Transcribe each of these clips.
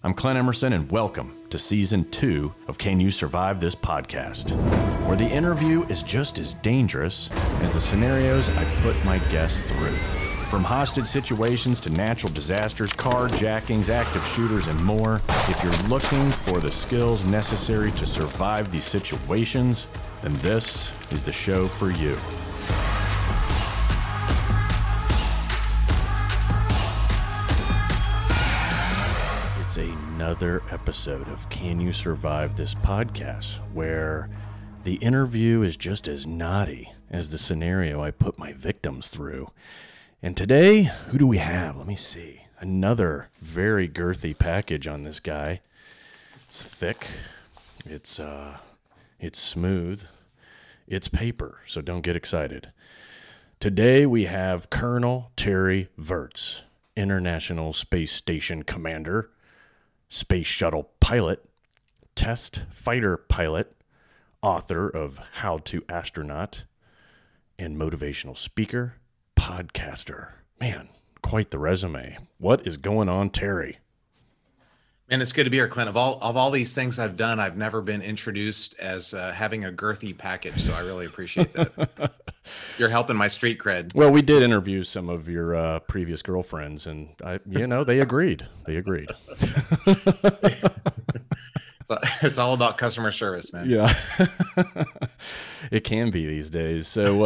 I'm Clint Emerson, and welcome to Season 2 of Can You Survive This Podcast, where the interview is just as dangerous as the scenarios I put my guests through. From hostage situations to natural disasters, carjackings, active shooters, and more, if you're looking for the skills necessary to survive these situations, then this is the show for you. It's another episode of Can You Survive This Podcast, where the interview is just as naughty as the scenario I put my victims through. And today, who do we have? Let me see. Another very girthy package on this guy. It's thick. It's smooth. It's paper, so don't get excited. Today we have Colonel Terry Virts, International Space Station Commander, Space Shuttle pilot, test fighter pilot, author of How to Astronaut, and motivational speaker, podcaster. Man, quite the resume. What is going on, Terry? Man, it's good to be here, Clint. Of all these things I've done, I've never been introduced as having a girthy package, so I really appreciate that. You're helping my street cred. Well, we did interview some of your previous girlfriends, and they agreed. They agreed. It's all about customer service, man. Yeah, it can be these days. So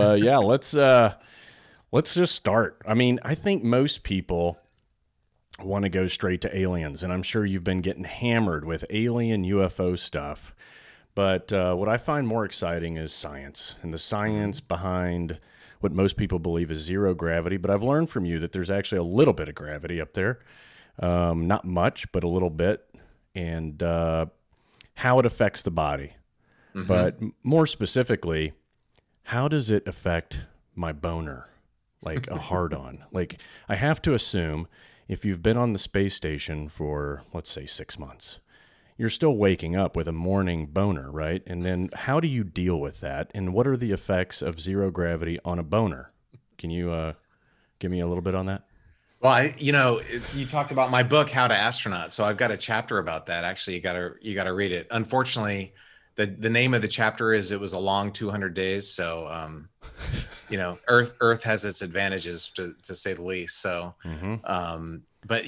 let's just start. I mean, I think most people want to go straight to aliens, and I'm sure you've been getting hammered with alien UFO stuff. But what I find more exciting is science, and the science behind what most people believe is zero gravity. But I've learned from you that there's actually a little bit of gravity up there. Not much, but a little bit. And how it affects the body. Mm-hmm. But more specifically, how does it affect my boner? Like a hard-on. Like, I have to assume if you've been on the space station for, let's say, 6 months, you're still waking up with a morning boner, right? And then how do you deal with that? And what are the effects of zero gravity on a boner? Can you give me a little bit on that? Well, you talked about my book, How to Astronaut. So I've got a chapter about that. Actually, you gotta read it. Unfortunately, the name of the chapter is It Was a Long 200 Days. So, Earth has its advantages to say the least. So, but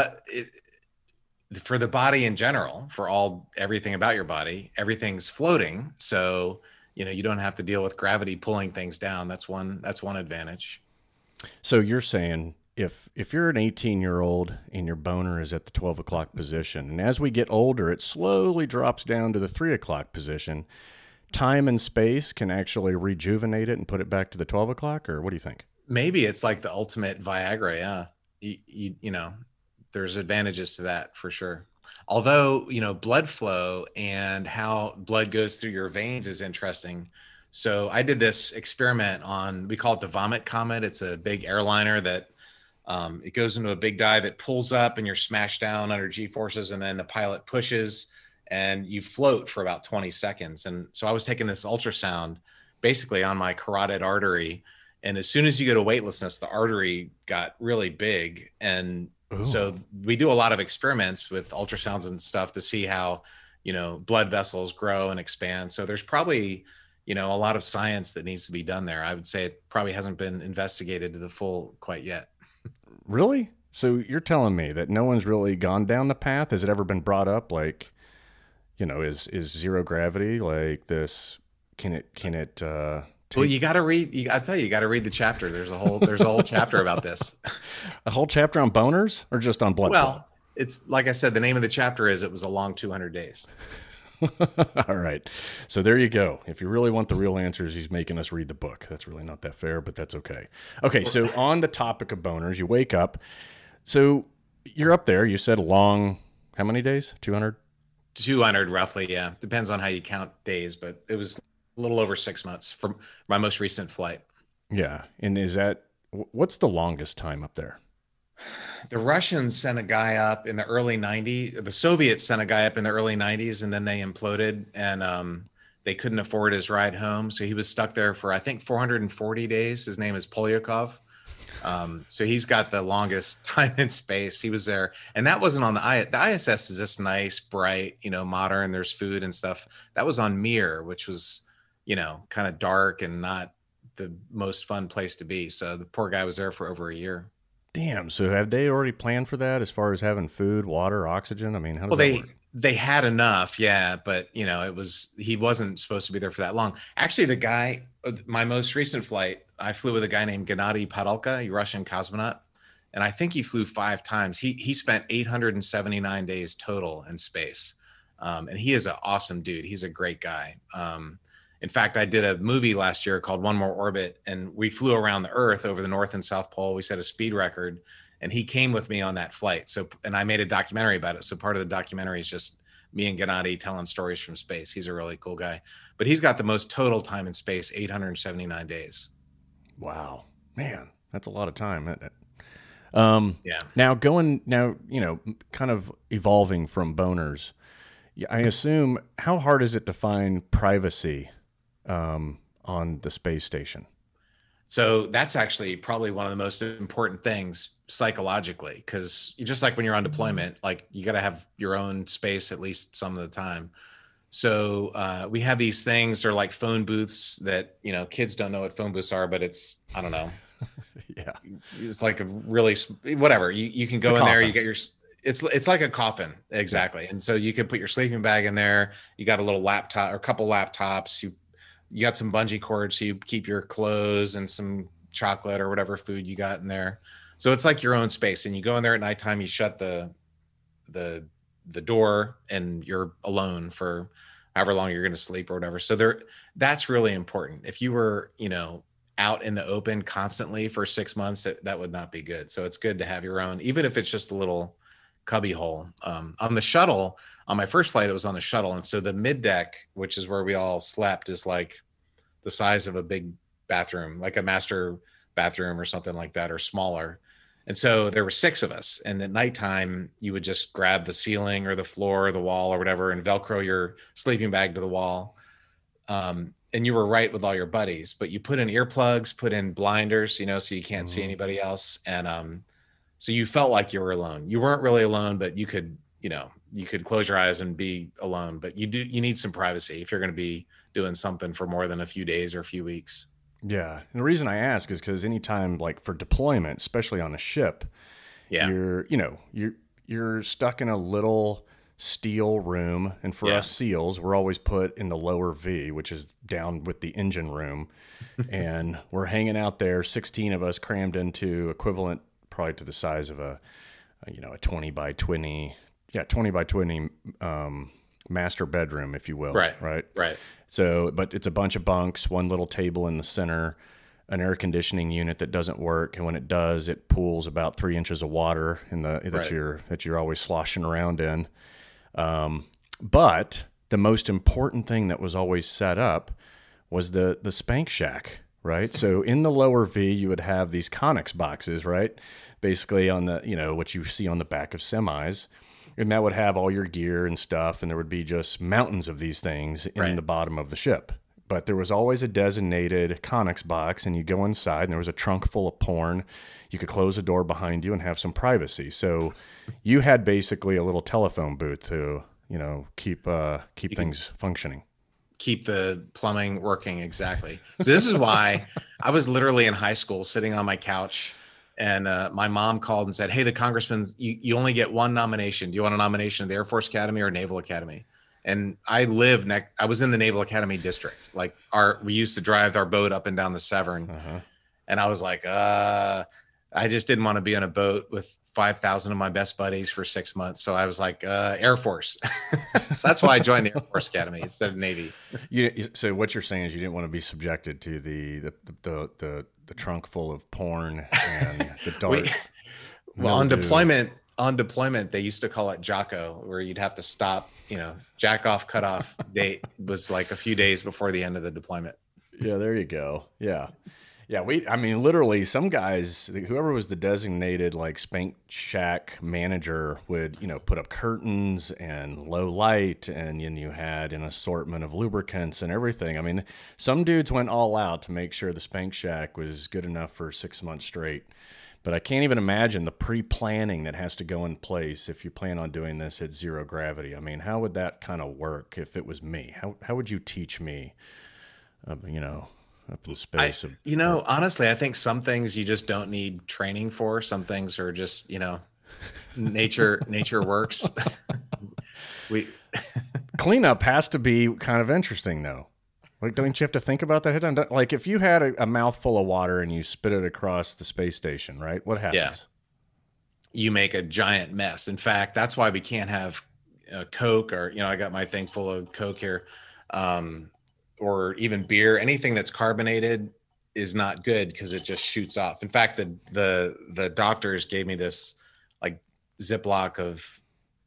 for the body in general, for everything about your body, everything's floating. So, you don't have to deal with gravity pulling things down. That's one advantage. So you're saying if you're an 18-year-old and your boner is at the 12 o'clock position, and as we get older, it slowly drops down to the 3 o'clock position, time and space can actually rejuvenate it and put it back to the 12 o'clock, or what do you think? Maybe it's like the ultimate Viagra. Yeah. There's advantages to that for sure. Although, blood flow and how blood goes through your veins is interesting. So I did this experiment we call it the Vomit Comet. It's a big airliner that it goes into a big dive, it pulls up and you're smashed down under G-forces, and then the pilot pushes and you float for about 20 seconds. And so I was taking this ultrasound basically on my carotid artery. And as soon as you go to weightlessness, the artery got really big. And so we do a lot of experiments with ultrasounds and stuff to see how, blood vessels grow and expand. So there's probably, a lot of science that needs to be done there. I would say it probably hasn't been investigated to the full quite yet. Really? So you're telling me that no one's really gone down the path? Has it ever been brought up? Like, is zero gravity like this? Can it Well, you got to read. I tell you, you got to read the chapter. There's a whole chapter about this. A whole chapter on boners, or just on blood flow? Well, it's like I said. The name of the chapter is It Was a Long 200 Days. All right. So there you go. If you really want the real answers, he's making us read the book. That's really not that fair, but that's okay. Okay. So on the topic of boners, you wake up. So you're up there. You said long, how many days? 200? 200 roughly. Yeah. Depends on how you count days, but it was a little over 6 months from my most recent flight. Yeah. And what's the longest time up there? The Russians sent a guy up in the early 90s. The Soviets sent a guy up in the early 90s, and then they imploded, and they couldn't afford his ride home. So he was stuck there for, I think, 440 days. His name is Polyakov. So he's got the longest time in space. He was there, and that wasn't on the ISS is just nice, bright, modern. There's food and stuff. That was on Mir, which was, kind of dark and not the most fun place to be. So the poor guy was there for over a year. Damn. So have they already planned for that as far as having food, water, oxygen? I mean, how does Well, that they work? they had enough, yeah, but he wasn't supposed to be there for that long. Actually, the guy, my most recent flight, I flew with a guy named Gennady Padalka, a Russian cosmonaut, and I think he flew 5 times. He spent 879 days total in space, and he is an awesome dude. He's a great guy. In fact, I did a movie last year called One More Orbit, and we flew around the Earth over the North and South Pole. We set a speed record, and he came with me on that flight. So, and I made a documentary about it. So part of the documentary is just me and Gennady telling stories from space. He's a really cool guy, but he's got the most total time in space, 879 days. Wow, man, that's a lot of time, isn't it? Yeah. Now, kind of evolving from boners. I assume, how hard is it to find privacy on the space station? So that's actually probably one of the most important things psychologically, because just like when you're on deployment, like you got to have your own space at least some of the time. So we have these things, they're like phone booths that, kids don't know what phone booths are, but I don't know. Yeah. It's like a really, whatever. You can go in there, you get your, it's like a coffin. Exactly. And so you can put your sleeping bag in there. You got a little laptop or a couple laptops. You got some bungee cords so you keep your clothes and some chocolate or whatever food you got in there. So it's like your own space, and you go in there at nighttime, you shut the door, and you're alone for however long you're going to sleep or whatever. So that's really important. If you were, out in the open constantly for 6 months, that would not be good. So it's good to have your own, even if it's just a little cubby hole. On the shuttle, on my first flight, it was on the shuttle. And so the mid deck, which is where we all slept, is like the size of a big bathroom, like a master bathroom or something like that, or smaller. And so there were 6 of us. And at nighttime, you would just grab the ceiling or the floor or the wall or whatever and Velcro your sleeping bag to the wall. And you were right with all your buddies, but you put in earplugs, put in blinders, so you can't see anybody else. And so you felt like you were alone. You weren't really alone, but you could close your eyes and be alone. But you need some privacy if you're going to be doing something for more than a few days or a few weeks. Yeah. And the reason I ask is because anytime, like for deployment, especially on a ship, Yeah. you're stuck in a little steel room. And for us SEALs, we're always put in the lower V, which is down with the engine room. And we're hanging out there, 16 of us crammed into equivalent probably to the size of a 20 by 20 master bedroom, if you will. Right. So, but it's a bunch of bunks, one little table in the center, an air conditioning unit that doesn't work, and when it does, it pools about 3 inches of water that you're always sloshing around in. But the most important thing that was always set up was the spank shack, right? So in the lower V, you would have these Conex boxes, right? Basically on the, what you see on the back of semis. And that would have all your gear and stuff. And there would be just mountains of these things in the bottom of the ship. But there was always a designated Conex box, and you go inside and there was a trunk full of porn. You could close the door behind you and have some privacy. So you had basically a little telephone booth to, keep things functioning. Keep the plumbing working. Exactly. So this is why I was literally in high school sitting on my couch, and my mom called and said, "Hey, the congressman, you only get one nomination. Do you want a nomination of the Air Force Academy or Naval Academy?" And I was in the Naval Academy district. Like we used to drive our boat up and down the Severn. And I was like, I just didn't want to be on a boat with 5,000 of my best buddies for 6 months. So I was like, Air Force. So that's why I joined the Air Force Academy instead of Navy. So what you're saying is you didn't want to be subjected to the trunk full of porn and the dark. Well, on deployment, they used to call it Jocko, where you'd have to stop, jack off, cut off date was like a few days before the end of the deployment. Yeah, there you go. Yeah. Yeah, I mean, literally, some guys, whoever was the designated like spank shack manager would, put up curtains and low light, and then you had an assortment of lubricants and everything. I mean, some dudes went all out to make sure the spank shack was good enough for 6 months straight. But I can't even imagine the pre-planning that has to go in place if you plan on doing this at zero gravity. I mean, how would that kind of work if it was me? How would you teach me, up in space? Honestly, I think some things you just don't need training for. Some things are just, nature works. we Cleanup has to be kind of interesting, though. Like, don't you have to think about that ahead of time? Like, if you had a mouthful of water and you spit it across the space station, right? What happens? Yeah. You make a giant mess. In fact, that's why we can't have Coke, or, I got my thing full of Coke here, or even beer. Anything that's carbonated is not good because it just shoots off. In fact, the doctors gave me this like Ziploc of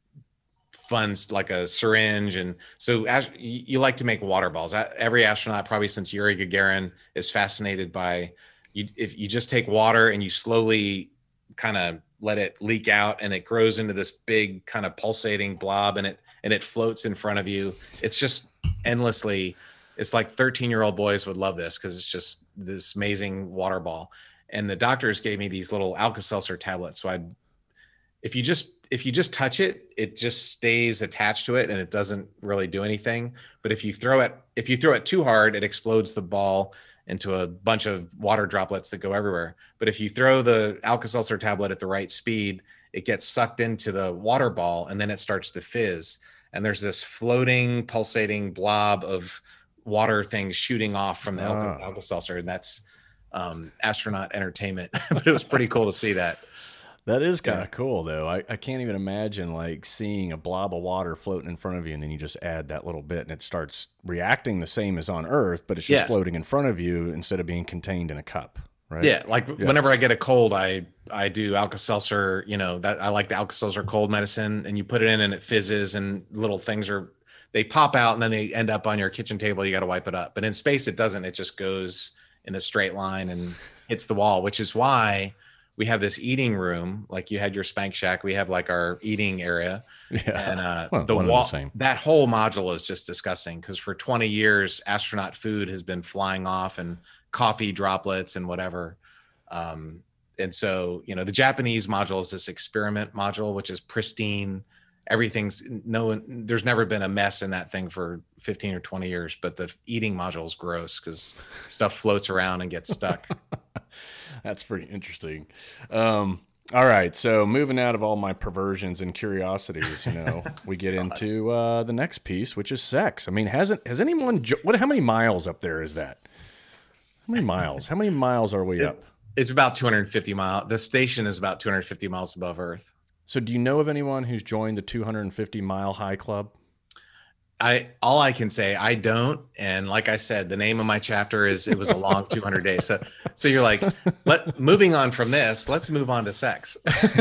funds, like a syringe. And so as you like to make water balls, every astronaut probably since Yuri Gagarin is fascinated by if you just take water and you slowly kind of let it leak out and it grows into this big kind of pulsating blob, and it floats in front of you. It's just endlessly, it's like 13-year-old boys would love this because it's just this amazing water ball. And the doctors gave me these little Alka-Seltzer tablets. So if you just touch it, it just stays attached to it and it doesn't really do anything. But if you throw it too hard, it explodes the ball into a bunch of water droplets that go everywhere. But if you throw the Alka-Seltzer tablet at the right speed, it gets sucked into the water ball and then it starts to fizz. And there's this floating, pulsating blob of water things shooting off from the Alka-Seltzer. And that's astronaut entertainment. But it was pretty cool to see that. That is kind of cool, though. I can't even imagine like seeing a blob of water floating in front of you, and then you just add that little bit, and it starts reacting the same as on Earth, but it's just floating in front of you instead of being contained in a cup, right? Yeah, whenever I get a cold, I do Alka-Seltzer. That I like the Alka-Seltzer cold medicine, and you put it in, and it fizzes, and little things they pop out, and then they end up on your kitchen table. You got to wipe it up. But in space, it doesn't. It just goes in a straight line and hits the wall, which is why we have this eating room. Like you had your spank shack, we have like our eating area. Yeah. And the wall, that whole module is just disgusting because for 20 years, astronaut food has been flying off and coffee droplets and whatever. And so, the Japanese module is this experiment module, which is pristine. There's never been a mess in that thing for 15 or 20 years, but the eating module is gross because stuff floats around and gets stuck. That's pretty interesting. All right. So moving out of all my perversions and curiosities, we get into the next piece, which is sex. I mean, has anyone, how many miles up there is that? How many miles? How many miles are we up? It's about 250 miles. The station is about 250 miles above Earth. So do you know of anyone who's joined the 250 mile high club? All I can say, I don't. And like I said, the name of my chapter is It Was a Long 200 Days. So you're like, moving on from this, let's move on to sex.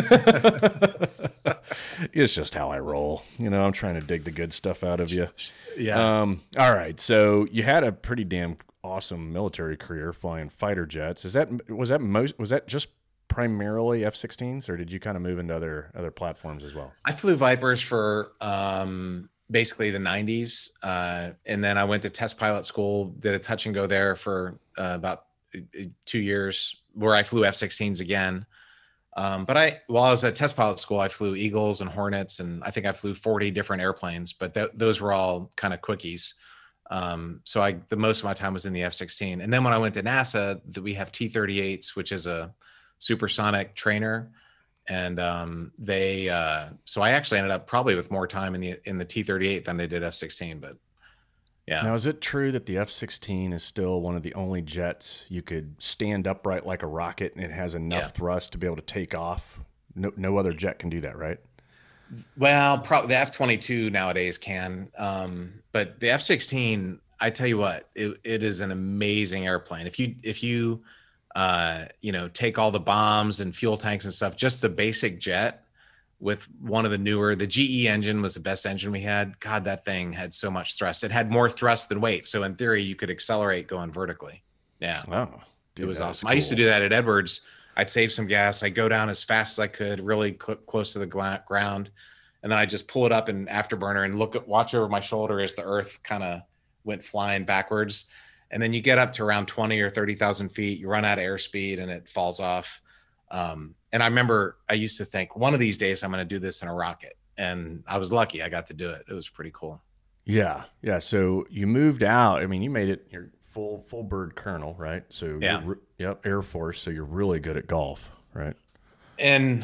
It's just how I roll. I'm trying to dig the good stuff out of you. Yeah. All right. So you had a pretty damn awesome military career flying fighter jets. Was that just primarily F-16s, or did you kind of move into other platforms as well? I flew Vipers for basically the 90s. And then I went to test pilot school, did a touch and go there for about 2 years where I flew F-16s again. But while I was at test pilot school, I flew Eagles and Hornets, and I think I flew 40 different airplanes, but those were all kind of quickies. So the most of my time was in the F-16. And then when I went to NASA, we have T-38s, which is a supersonic trainer. And so I actually ended up probably with more time in the T-38 than I did F-16, but yeah. Now, is it true that the F-16 is still one of the only jets you could stand upright like a rocket and it has enough thrust to be able to take off? No other jet can do that, right? Well, probably the F-22 nowadays can, but the F-16, I tell you what, it is an amazing airplane. If you take all the bombs and fuel tanks and stuff, just the basic jet with one of the GE engine was the best engine we had. God, that thing had so much thrust. It had more thrust than weight. So in theory, you could accelerate going vertically. Yeah. Wow. It was that's awesome. I used to cool. do that at Edwards. I'd save some gas. I'd go down as fast as I could, really close to the ground. And then I just pull it up in afterburner and watch over my shoulder as the earth kind of went flying backwards. And then you get up to around 20 or 30,000 feet, you run out of airspeed and it falls off. And I remember I used to think one of these days I'm going to do this in a rocket. And I was lucky I got to do it. It was pretty cool. Yeah. Yeah. So you moved out. I mean, you made it your full bird colonel, right? So Yeah. Yep. Air Force. So you're really good at golf, right? And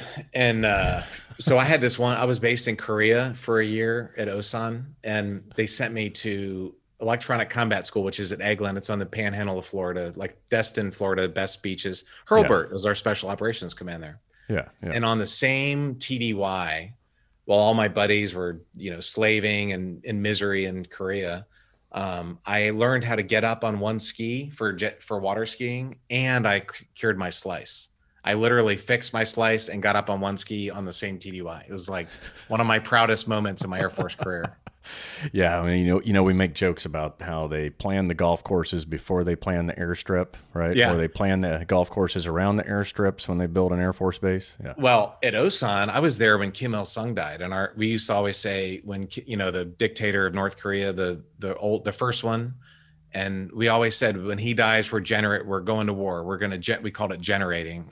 so I had this one, I was based in Korea for a year at Osan, and they sent me to electronic combat school, which is at Eglin. It's on the panhandle of Florida, like Destin, Florida, best beaches. Hurlburt was our special operations command there. Yeah. And on the same TDY, while all my buddies were, slaving and in misery in Korea, I learned how to get up on one ski for water skiing, and I cured my slice. I literally fixed my slice and got up on one ski on the same TDY. It was like one of my proudest moments in my Air Force career. Yeah, I mean, we make jokes about how they plan the golf courses before they plan the airstrip, right? Yeah. Or they plan the golf courses around the airstrips when they build an Air Force base. Yeah. Well, at Osan, I was there when Kim Il Sung died, and we used to always say when the dictator of North Korea, the first one, and we always said when he dies, we're going to war. We called it generating,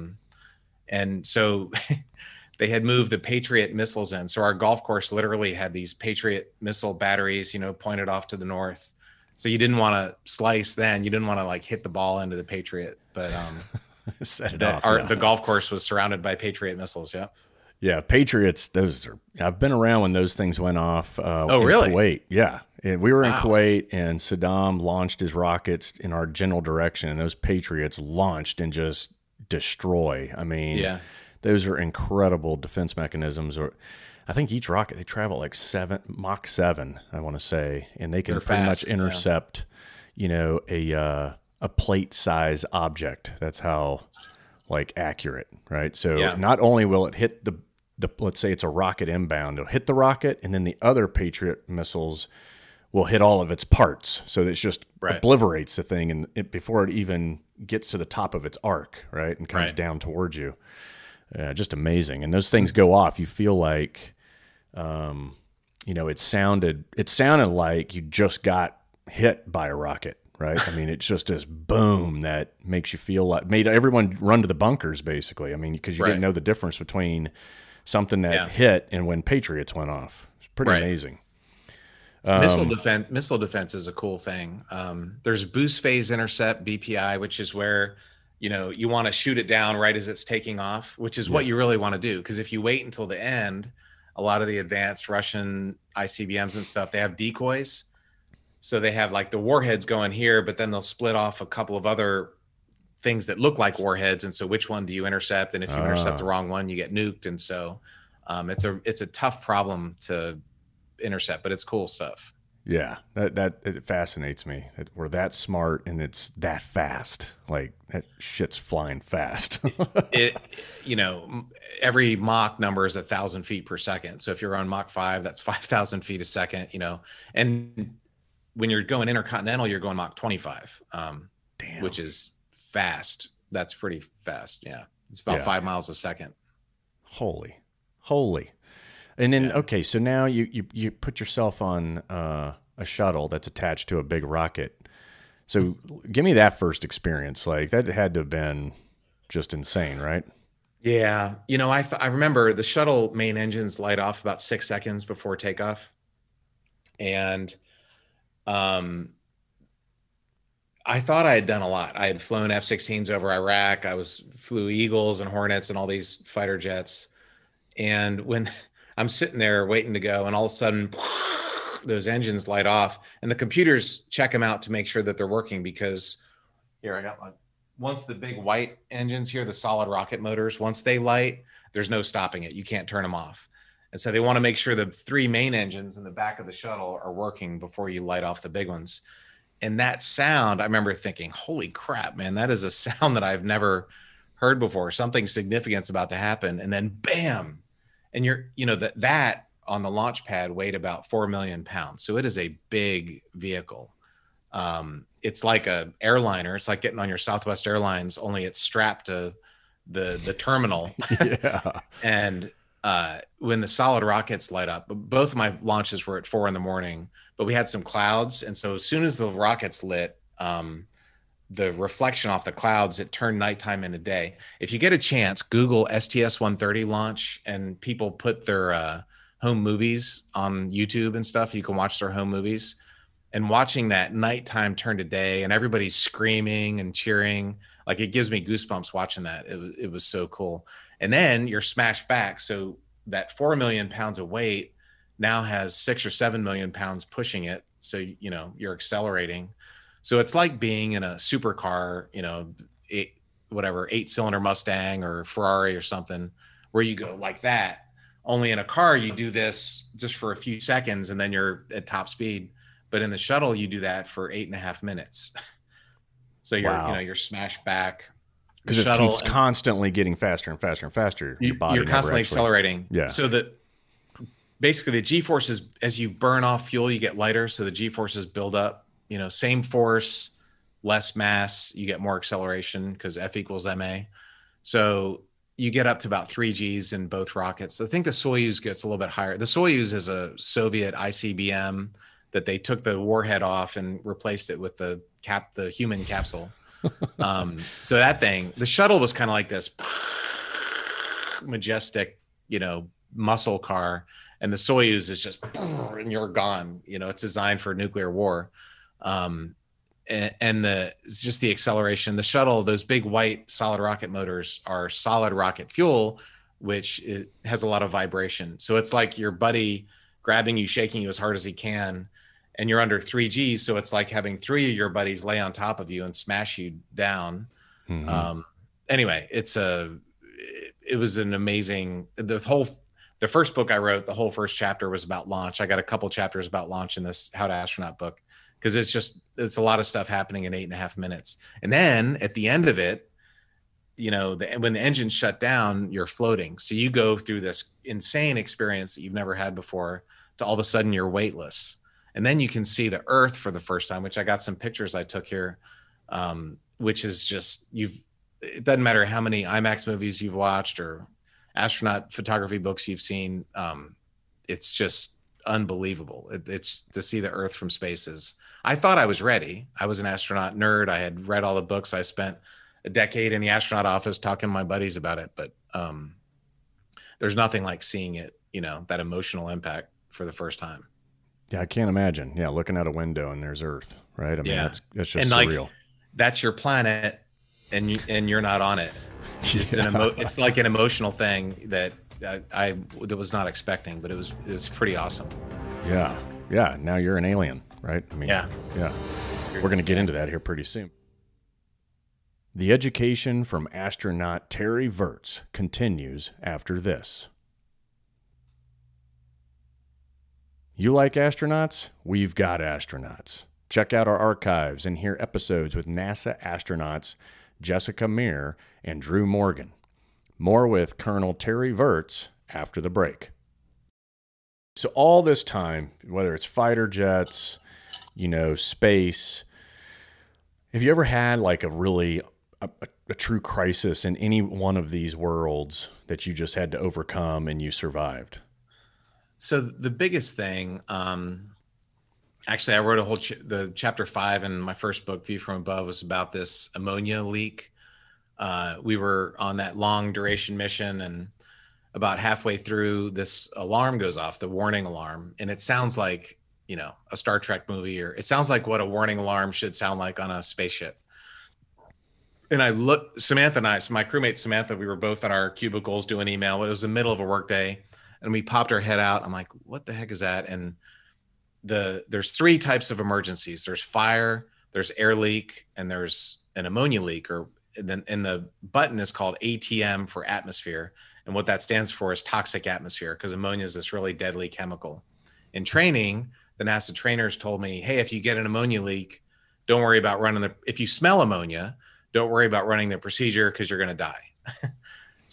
and so. They had moved the Patriot missiles in. So our golf course literally had these Patriot missile batteries, pointed off to the north. So you didn't want to slice then. You didn't want to hit the ball into the Patriot. But set it off. The golf course was surrounded by Patriot missiles. Yeah. Yeah. Patriots, I've been around when those things went off. Oh, really? Kuwait. Yeah. We were in Kuwait, and Saddam launched his rockets in our general direction, and those Patriots launched and just destroy. I mean, yeah. Those are incredible defense mechanisms. Or I think each rocket, they travel like Mach 7, I want to say, and they can pretty much intercept, a plate size object. That's how accurate, right? So not only will it hit the let's say it's a rocket inbound, it'll hit the rocket, and then the other Patriot missiles will hit all of its parts. So it's just obliterates the thing and before it even gets to the top of its arc, right? And comes down towards you. Just amazing. And those things go off. You feel like, it sounded like you just got hit by a rocket, right? I mean, it's just this boom that makes you feel made everyone run to the bunkers, basically. I mean, because you didn't know the difference between something that hit and when Patriots went off. It's pretty amazing. Missile defense is a cool thing. There's boost phase intercept, BPI, which is where you want to shoot it down right as it's taking off, which is what you really want to do. Because if you wait until the end, a lot of the advanced Russian ICBMs and stuff, they have decoys. So they have the warheads going here, but then they'll split off a couple of other things that look like warheads. And so which one do you intercept? And if you intercept the wrong one, you get nuked. And so it's a tough problem to intercept, but it's cool stuff. Yeah, that it fascinates me that we're that smart and it's that fast. That shit's flying fast. Every Mach number is 1,000 feet per second. So if you're on Mach 5, that's 5,000 feet a second. And when you're going intercontinental, you're going Mach 25, which is fast. That's pretty fast. Yeah, it's about 5 miles a second. Holy. And then, okay, so now you put yourself on a shuttle that's attached to a big rocket. So give me that first experience. That had to have been just insane, right? Yeah. I remember the shuttle main engines light off about 6 seconds before takeoff. And I thought I had done a lot. I had flown F-16s over Iraq. Flew Eagles and Hornets and all these fighter jets. And when I'm sitting there waiting to go, and all of a sudden those engines light off, and the computers check them out to make sure that they're working, because here I got one. Once the big white engines here, the solid rocket motors, once they light, there's no stopping it. You can't turn them off. And so they want to make sure the 3 main engines in the back of the shuttle are working before you light off the big ones. And that sound, I remember thinking, holy crap, man, that is a sound that I've never heard before. Something significant's about to happen. And then bam. And that on the launch pad weighed about 4 million pounds. So it is a big vehicle. It's like a airliner. It's like getting on your Southwest Airlines, only it's strapped to the terminal. Yeah. And when the solid rockets light up, both of my launches were at 4 a.m, but we had some clouds. And so as soon as the rockets lit, the reflection off the clouds, it turned nighttime into day. If you get a chance, Google STS-130 launch, and people put their home movies on YouTube and stuff. You can watch their home movies, and watching that nighttime turn to day and everybody's screaming and cheering. Like, it gives me goosebumps watching that. It was so cool. And then you're smashed back. So that 4 million pounds of weight now has 6 or 7 million pounds pushing it. So, you're accelerating. So it's like being in a supercar, 8-cylinder Mustang or Ferrari or something, where you go like that. Only in a car, you do this just for a few seconds and then you're at top speed. But in the shuttle, you do that for 8.5 minutes. So you're smashed back. Because it's constantly getting faster and faster and faster. You're constantly accelerating. Yeah. So that basically the G-forces, as you burn off fuel, you get lighter. So the G-forces build up. Same force, less mass, you get more acceleration because F equals ma. So you get up to about 3 Gs in both rockets. I think the Soyuz gets a little bit higher. The Soyuz is a Soviet ICBM that they took the warhead off and replaced it with the human capsule. So that thing, the shuttle was kind of like this majestic, muscle car, and the Soyuz is just, and you're gone. It's designed for nuclear war. It's just the acceleration. The shuttle, those big white solid rocket motors are solid rocket fuel, which it has a lot of vibration. So it's like your buddy grabbing you, shaking you as hard as he can, and you're under 3 Gs. So it's like having 3 of your buddies lay on top of you and smash you down. Mm-hmm. Anyway, it was an amazing, the first book I wrote, the whole first chapter was about launch. I got a couple chapters about launch in this How to Astronaut book, because it's a lot of stuff happening in 8.5 minutes. And then at the end of it, when the engine shut down, you're floating. So you go through this insane experience that you've never had before, to all of a sudden you're weightless. And then you can see the Earth for the first time, which I got some pictures I took here, which is just, it doesn't matter how many IMAX movies you've watched or astronaut photography books you've seen. It's just unbelievable. It's to see the Earth from space. I thought I was ready. I was an astronaut nerd. I had read all the books. I spent a decade in the astronaut office talking to my buddies about it, but there's nothing like seeing it, that emotional impact for the first time. Yeah, I can't imagine. Yeah, looking out a window and there's Earth, right? I mean, that's just surreal. Like, that's your planet, and you're not on it. It's like an emotional thing that I was not expecting, but it was pretty awesome. Yeah. Now you're an alien, right? I mean, yeah. We're going to get into that here pretty soon. The education from astronaut Terry Virts continues after this. You like astronauts? We've got astronauts. Check out our archives and hear episodes with NASA astronauts Jessica Meir and Drew Morgan. More with Colonel Terry Virts after the break. So all this time, whether it's fighter jets, space, have you ever had like a true crisis in any one of these worlds that you just had to overcome and you survived? So the biggest thing, actually, I wrote the chapter 5 in my first book, View from Above, was about this ammonia leak. We were on that long duration mission, and about halfway through, this alarm goes off, the warning alarm. And it sounds like, a Star Trek movie, or it sounds like what a warning alarm should sound like on a spaceship. And Samantha and I, so my crewmate Samantha, we were both in our cubicles doing email. It was the middle of a work day, and we popped our head out. I'm like, what the heck is that? And there's 3 types of emergencies. There's fire, there's air leak, and there's an ammonia leak, and the button is called ATM for atmosphere. And what that stands for is toxic atmosphere, because ammonia is this really deadly chemical. In training, the NASA trainers told me, hey, if you get an ammonia leak, don't worry about if you smell ammonia, don't worry about running the procedure, because you're going to die.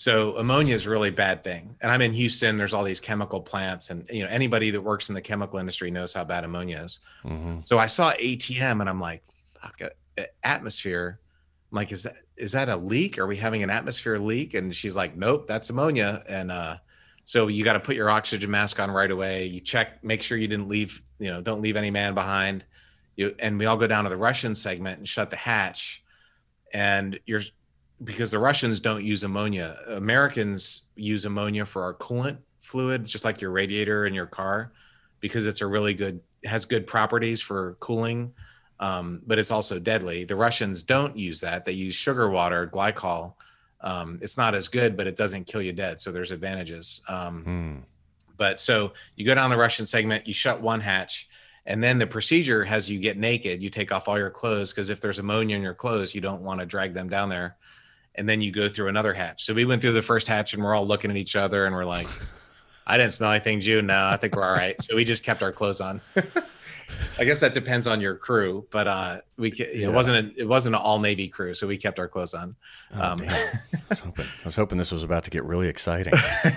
So ammonia is a really bad thing. And I'm in Houston. There's all these chemical plants, and anybody that works in the chemical industry knows how bad ammonia is. Mm-hmm. So I saw ATM, and I'm like, fuck, atmosphere. I'm like, is that a leak? Are we having an atmosphere leak? And she's like, nope, that's ammonia. And so you got to put your oxygen mask on right away. You check, make sure you didn't leave, don't leave any man behind. And we all go down to the Russian segment and shut the hatch. And because the Russians don't use ammonia. Americans use ammonia for our coolant fluid, just like your radiator in your car, because it's has good properties for cooling. But it's also deadly. The Russians don't use that. They use sugar water, glycol. It's not as good, but it doesn't kill you dead. So there's advantages. But so you go down the Russian segment, you shut one hatch, and then the procedure has you get naked. You take off all your clothes, because if there's ammonia in your clothes, you don't want to drag them down there. And then you go through another hatch. So we went through the first hatch, and we're all looking at each other, and we're like, I didn't smell anything, June. No, I think we're all right. So we just kept our clothes on. I guess that depends on your crew, but it wasn't an all Navy crew, so we kept our clothes on. Damn. I was hoping this was about to get really exciting.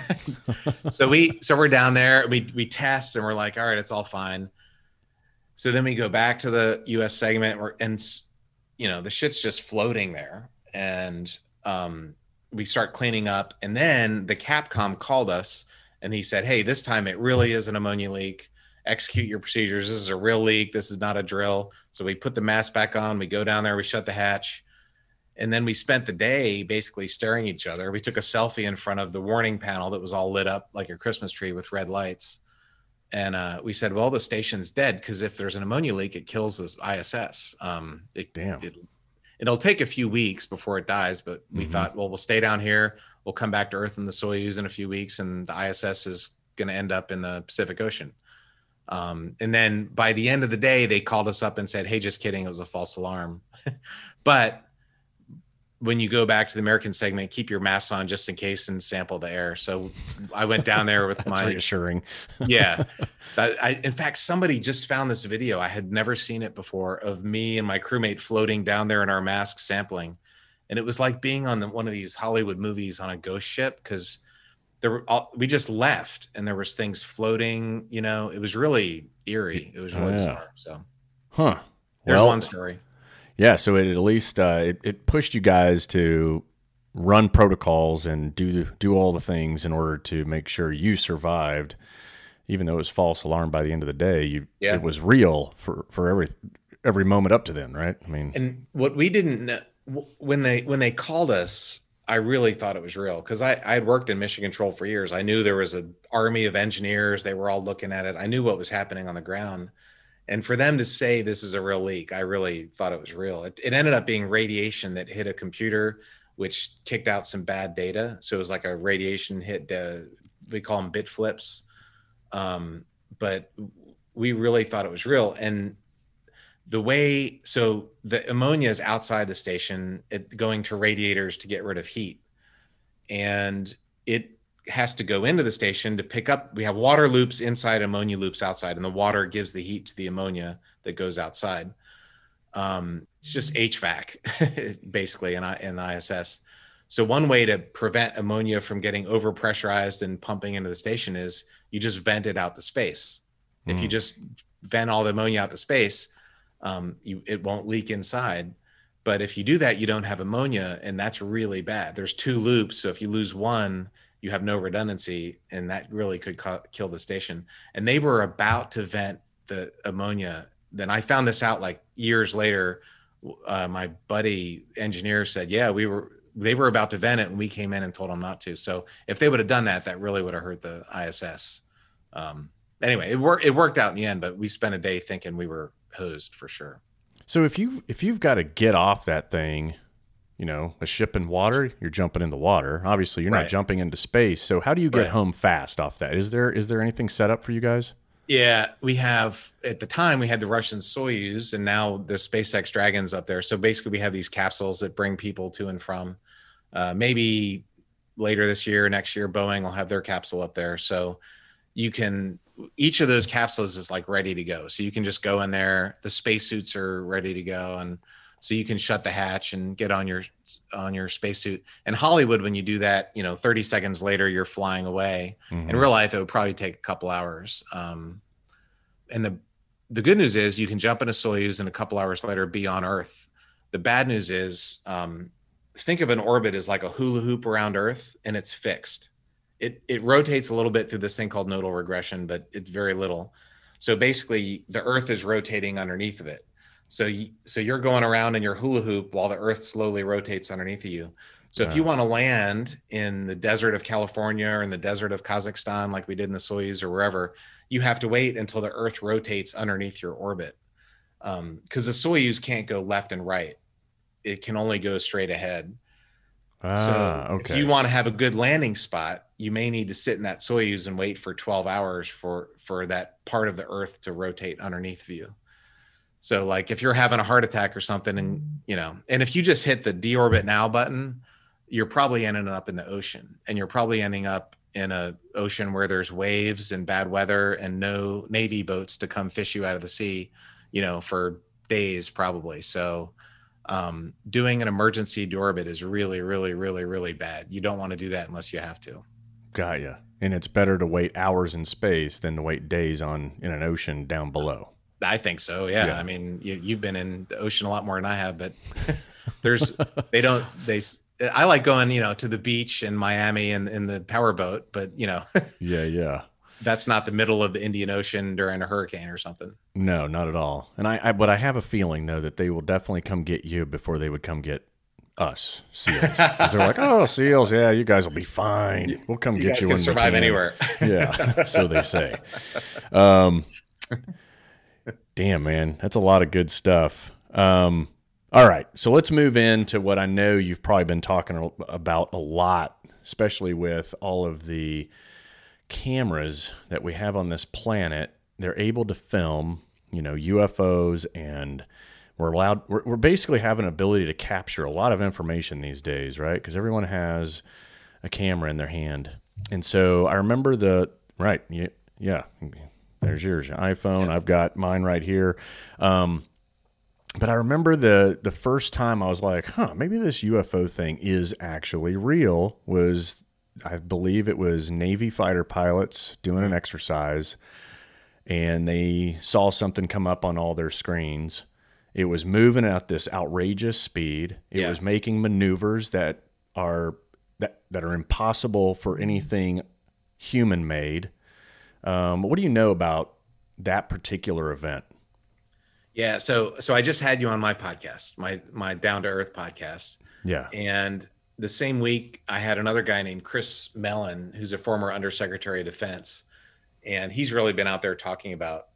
So we're down there, we test, and we're like, all right, it's all fine. So then we go back to the U.S. segment, and the shit's just floating there, and we start cleaning up, and then the Capcom called us, and he said, hey, this time it really is an ammonia leak. Execute your procedures. This is a real leak. This is not a drill. So we put the mask back on. We go down there. We shut the hatch. And then we spent the day basically staring at each other. We took a selfie in front of the warning panel that was all lit up like a Christmas tree with red lights. And we said, well, the station's dead, because if there's an ammonia leak, it kills this ISS. It'll take a few weeks before it dies. But we thought, well, we'll stay down here. We'll come back to Earth in the Soyuz in a few weeks, and the ISS is going to end up in the Pacific Ocean. And then by the end of the day, they called us up and said, hey, just kidding, it was a false alarm. But when you go back to the American segment, keep your mask on just in case, and sample the air. So I went down there with That's reassuring. Yeah. In fact, somebody just found this video. I had never seen it before, of me and my crewmate floating down there in our masks sampling. And it was like being on one of these Hollywood movies on a ghost ship, because we just left and there was things floating, it was really eerie. It was really bizarre. So, there's one story. Yeah. So it at least, it pushed you guys to run protocols and do all the things in order to make sure you survived, even though it was false alarm. By the end of the day, it was real for every moment up to then. Right. I mean, and what we didn't know when they called us, I really thought it was real, because I had worked in mission control for years. I knew there was an army of engineers. They were all looking at it. I knew what was happening on the ground. And for them to say this is a real leak, I really thought it was real. It ended up being radiation that hit a computer, which kicked out some bad data. So it was like a radiation hit. We call them bit flips. But we really thought it was real. And so the ammonia is outside the station, going to radiators to get rid of heat. And it has to go into the station to pick up. We have water loops inside, ammonia loops outside, and the water gives the heat to the ammonia that goes outside. It's just HVAC basically in ISS. So one way to prevent ammonia from getting overpressurized and pumping into the station is you just vent it out to space. If you just vent all the ammonia out to space, it won't leak inside. But if you do that, you don't have ammonia, and that's really bad. There's two loops, so if you lose one, you have no redundancy, and that really could kill the station. And they were about to vent the ammonia. Then I found this out like years later. My buddy engineer said, yeah, they were about to vent it, and we came in and told them not to. So if they would have done that, that really would have hurt the ISS. Anyway, it worked out in the end, but we spent a day thinking we were hosed for sure. So if you've got to get off that thing, a ship in water, you're jumping in the water. Obviously, you're not jumping into space. So how do you get home fast off that? Is there anything set up for you guys? Yeah, at the time we had the Russian Soyuz, and now the SpaceX Dragon's up there. So basically we have these capsules that bring people to and from. Maybe later this year, next year, Boeing will have their capsule up there. So each of those capsules is like ready to go. So you can just go in there. The spacesuits are ready to go. And so you can shut the hatch and get on your spacesuit. And Hollywood, when you do that, 30 seconds later you're flying away. In real life, it would probably take a couple hours. And the good news is you can jump in a Soyuz and a couple hours later be on Earth. The bad news is, think of an orbit as like a hula hoop around Earth, and it's fixed. It rotates a little bit through this thing called nodal regression, but it's very little. So basically, the Earth is rotating underneath of it. So you're going around in your hula hoop while the Earth slowly rotates underneath of you. So if you want to land in the desert of California or in the desert of Kazakhstan, like we did in the Soyuz or wherever, you have to wait until the Earth rotates underneath your orbit. Because the Soyuz can't go left and right. It can only go straight ahead. If you want to have a good landing spot, you may need to sit in that Soyuz and wait for 12 hours for that part of the Earth to rotate underneath of you. So like if you're having a heart attack or something and if you just hit the deorbit now button, you're probably ending up in the ocean, and you're probably ending up in a ocean where there's waves and bad weather and no Navy boats to come fish you out of the sea, for days probably. So doing an emergency deorbit is really, really, really, really bad. You don't want to do that unless you have to. Got ya. And it's better to wait hours in space than to wait days in an ocean down below. I think so. Yeah. I mean, you've been in the ocean a lot more than I have, but I like going, to the beach in Miami and in the powerboat, but yeah. That's not the middle of the Indian Ocean during a hurricane or something. No, not at all. And but I have a feeling though that they will definitely come get you before they would come get us seals. Because they're like, oh, seals, yeah, you guys will be fine. We'll come get you when we can. Survive anywhere. Yeah, so they say. Damn, man, that's a lot of good stuff. All right, so let's move into what I know you've probably been talking about a lot, especially with all of the cameras that we have on this planet. They're able to film, UFOs, and we're basically have an ability to capture a lot of information these days, right? Because everyone has a camera in their hand. And so I remember yeah, there's yours, your iPhone. Yeah. I've got mine right here. But I remember the first time I was like, maybe this UFO thing is actually real was, I believe it was Navy fighter pilots doing an exercise, and they saw something come up on all their screens. It was moving at this outrageous speed. It was making maneuvers that are impossible for anything human made. What do you know about that particular event? Yeah, so I just had you on my podcast, my Down to Earth podcast. Yeah. And the same week I had another guy named Chris Mellon, who's a former Undersecretary of Defense. And he's really been out there talking about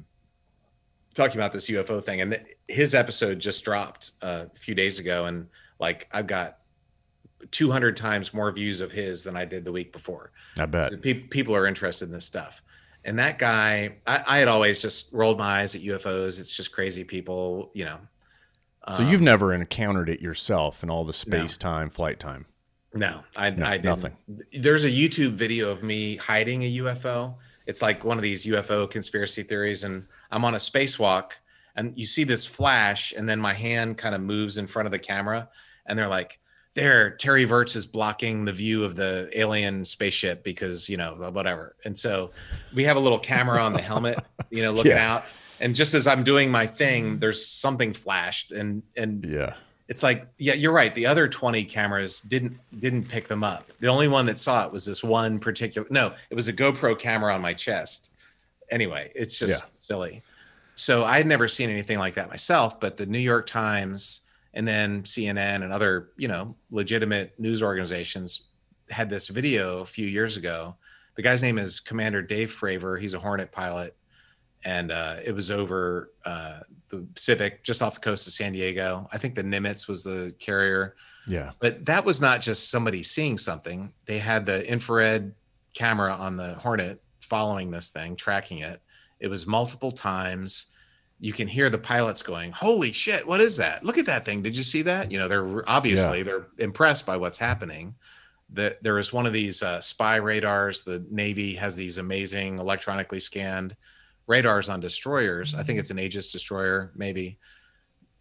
this UFO thing. And his episode just dropped a few days ago. And like, I've got 200 times more views of his than I did the week before. I bet. So people are interested in this stuff. And that guy, I had always just rolled my eyes at UFOs. It's just crazy people, So you've never encountered it yourself in all the space-time, flight time? No, I didn't. Nothing. There's a YouTube video of me hiding a UFO. It's like one of these UFO conspiracy theories. And I'm on a spacewalk, and you see this flash, and then my hand kind of moves in front of the camera. And they're like, there, Terry Virts is blocking the view of the alien spaceship because, whatever. And so we have a little camera on the helmet, looking out. And just as I'm doing my thing, there's something flashed. And it's like, yeah, you're right. The other 20 cameras didn't pick them up. The only one that saw it was this one particular. No, it was a GoPro camera on my chest. Anyway, it's just silly. So I had never seen anything like that myself, but the New York Times and then CNN and other, legitimate news organizations had this video a few years ago. The guy's name is Commander Dave Fravor. He's a Hornet pilot. And it was over the Pacific, just off the coast of San Diego. I think the Nimitz was the carrier. Yeah. But that was not just somebody seeing something. They had the infrared camera on the Hornet following this thing, tracking it. It was multiple times. You can hear the pilots going, holy shit, what is that? Look at that thing. Did you see that? They're obviously they're impressed by what's happening. There is one of these spy radars. The Navy has these amazing electronically scanned radars on destroyers. I think it's an Aegis destroyer, maybe.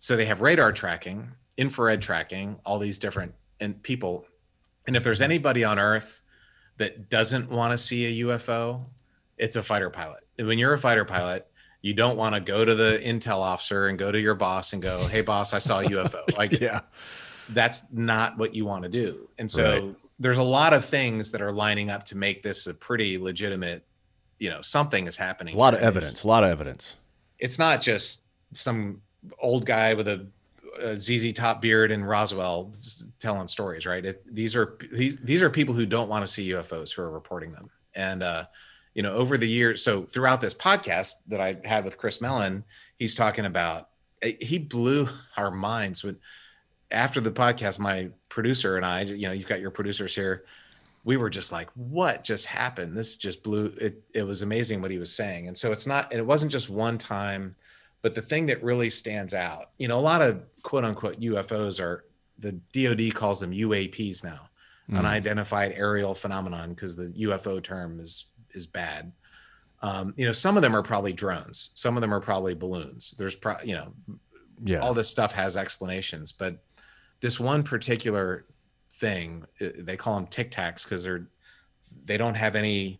So they have radar tracking, infrared tracking, all these different and people. And if there's anybody on Earth that doesn't want to see a UFO, it's a fighter pilot. And when you're a fighter pilot, you don't want to go to the intel officer and go to your boss and go, "Hey boss, I saw a UFO." Like, Yeah. that's not what you want to do. And so there's a lot of things that are lining up to make this a pretty legitimate, something is happening. A lot of evidence. It's not just some old guy with a ZZ Top beard in Roswell telling stories, right? These are people who don't want to see UFOs who are reporting them. And, over the years, so throughout this podcast that I had with Chris Mellon, he's talking about, he blew our minds with, after the podcast, my producer and I, you've got your producers here. We were just like, what just happened? This just blew it. It was amazing what he was saying. And so it wasn't just one time, but the thing that really stands out, a lot of quote unquote UFOs the DOD calls them UAPs now, unidentified aerial phenomenon, because the UFO term is bad. Some of them are probably drones. Some of them are probably balloons. There's all this stuff has explanations, but this one particular thing, they call them Tic Tacs because they don't have any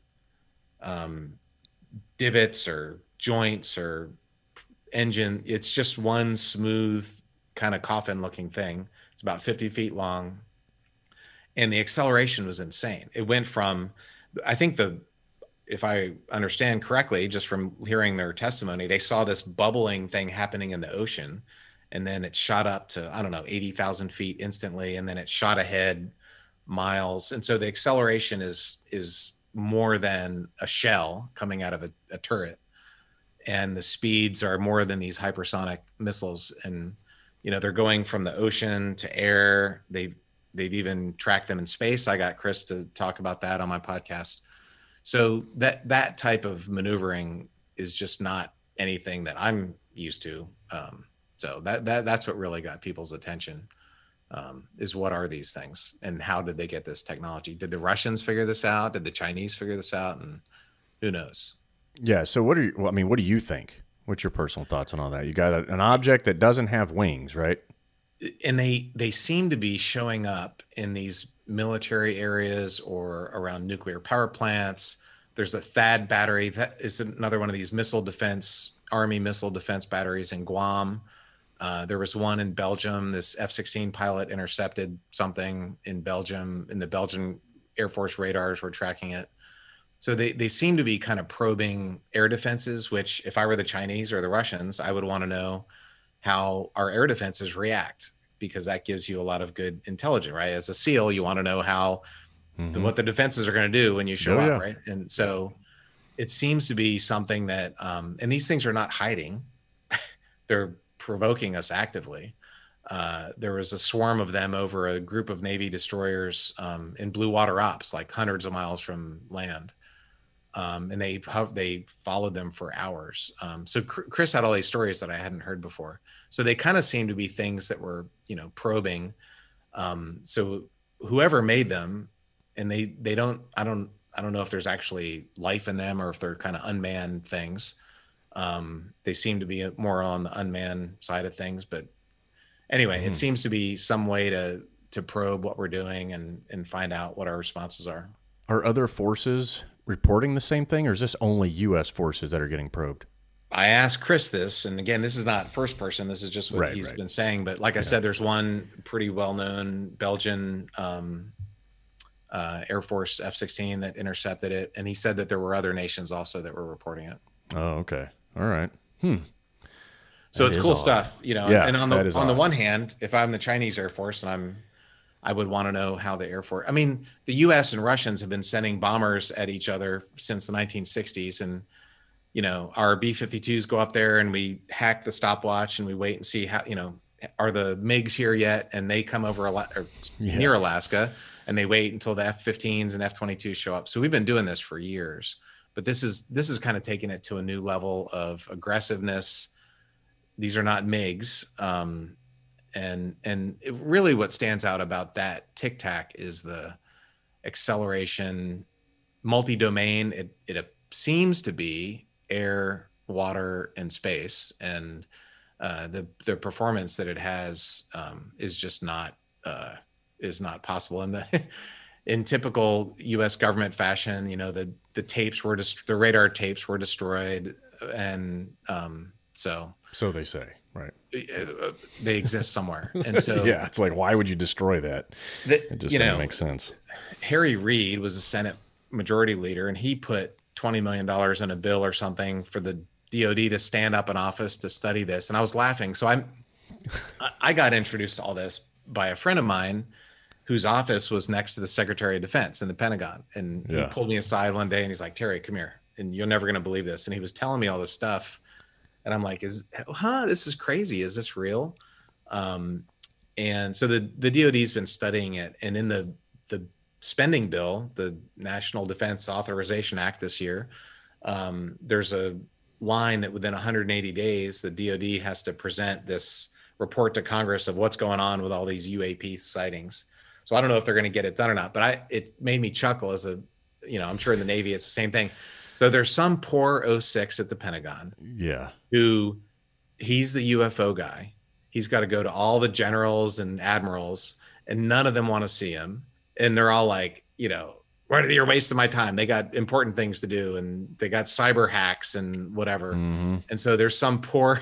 divots or joints or engine. It's just one smooth kind of coffin looking thing. It's about 50 feet long. And the acceleration was insane. It went from, I think if I understand correctly, just from hearing their testimony, they saw this bubbling thing happening in the ocean. And then it shot up to, 80,000 feet instantly. And then it shot ahead miles. And so the acceleration is more than a shell coming out of a turret. And the speeds are more than these hypersonic missiles. And, they're going from the ocean to air. They've even tracked them in space. I got Chris to talk about that on my podcast. So that type of maneuvering is just not anything that I'm used to. So that's what really got people's attention, is what are these things and how did they get this technology? Did the Russians figure this out? Did the Chinese figure this out? And who knows? Yeah. So what do you think? What's your personal thoughts on all that? You got an object that doesn't have wings, right? And they seem to be showing up in these military areas or around nuclear power plants. There's a THAAD battery. That is another one of these Army missile defense batteries in Guam. There was one in Belgium. This F-16 pilot intercepted something in Belgium, and the Belgian Air Force radars were tracking it. So they seem to be kind of probing air defenses, which if I were the Chinese or the Russians, I would want to know how our air defenses react, because that gives you a lot of good intelligence, right? As a SEAL, you want to know how what the defenses are going to do when you show up, right? And so it seems to be something that, and these things are not hiding. They're provoking us actively. There was a swarm of them over a group of Navy destroyers in blue water ops, like hundreds of miles from land. And they followed them for hours. So Chris had all these stories that I hadn't heard before. So they kind of seem to be things that were, probing. So whoever made them, and I don't know if there's actually life in them or if they're kind of unmanned things. They seem to be more on the unmanned side of things, but anyway, it seems to be some way to probe what we're doing and find out what our responses are. Are other forces reporting the same thing, or is this only U.S. forces that are getting probed? I asked Chris this, and again, this is not first person. This is just what he's been saying. But like I said, there's one pretty well-known Belgian Air Force F-16 that intercepted it, and he said that there were other nations also that were reporting it. Oh, okay, all right. So it's cool stuff, Yeah, and on the one hand, if I'm the Chinese Air Force and I would want to know how the Air Force, the US and Russians have been sending bombers at each other since the 1960s. And, our B-52s go up there and we hack the stopwatch and we wait and see how, are the MiGs here yet? And they come over near Alaska, and they wait until the F-15s and F-22s show up. So we've been doing this for years, but this is kind of taking it to a new level of aggressiveness. These are not MiGs. And really what stands out about that Tic Tac is the acceleration, multi-domain. It seems to be air, water, and space. And the performance that it has is just not possible. And in typical U.S. government fashion, the tapes were the radar tapes were destroyed, and so they say, right? They exist somewhere, and so yeah, it's like, why would you destroy that? It just doesn't make sense. Harry Reid was a Senate Majority Leader, and he put $20 million in a bill or something for the DoD to stand up an office to study this, and I was laughing. So I got introduced to all this by a friend of mine whose office was next to the Secretary of Defense in the Pentagon. And he pulled me aside one day and he's like, Terry, come here. And you're never going to believe this. And he was telling me all this stuff. And I'm like, this is crazy. Is this real? And so the DoD's been studying it. And in the spending bill, the National Defense Authorization Act this year, there's a line that within 180 days, the DoD has to present this report to Congress of what's going on with all these UAP sightings. So I don't know if they're going to get it done or not, but it made me chuckle I'm sure in the Navy, it's the same thing. So there's some poor 06 at the Pentagon. Yeah. Who he's the UFO guy. He's got to go to all the generals and admirals and none of them want to see him. And they're all like, you're wasting my time. They got important things to do and they got cyber hacks and whatever. Mm-hmm. And so there's some poor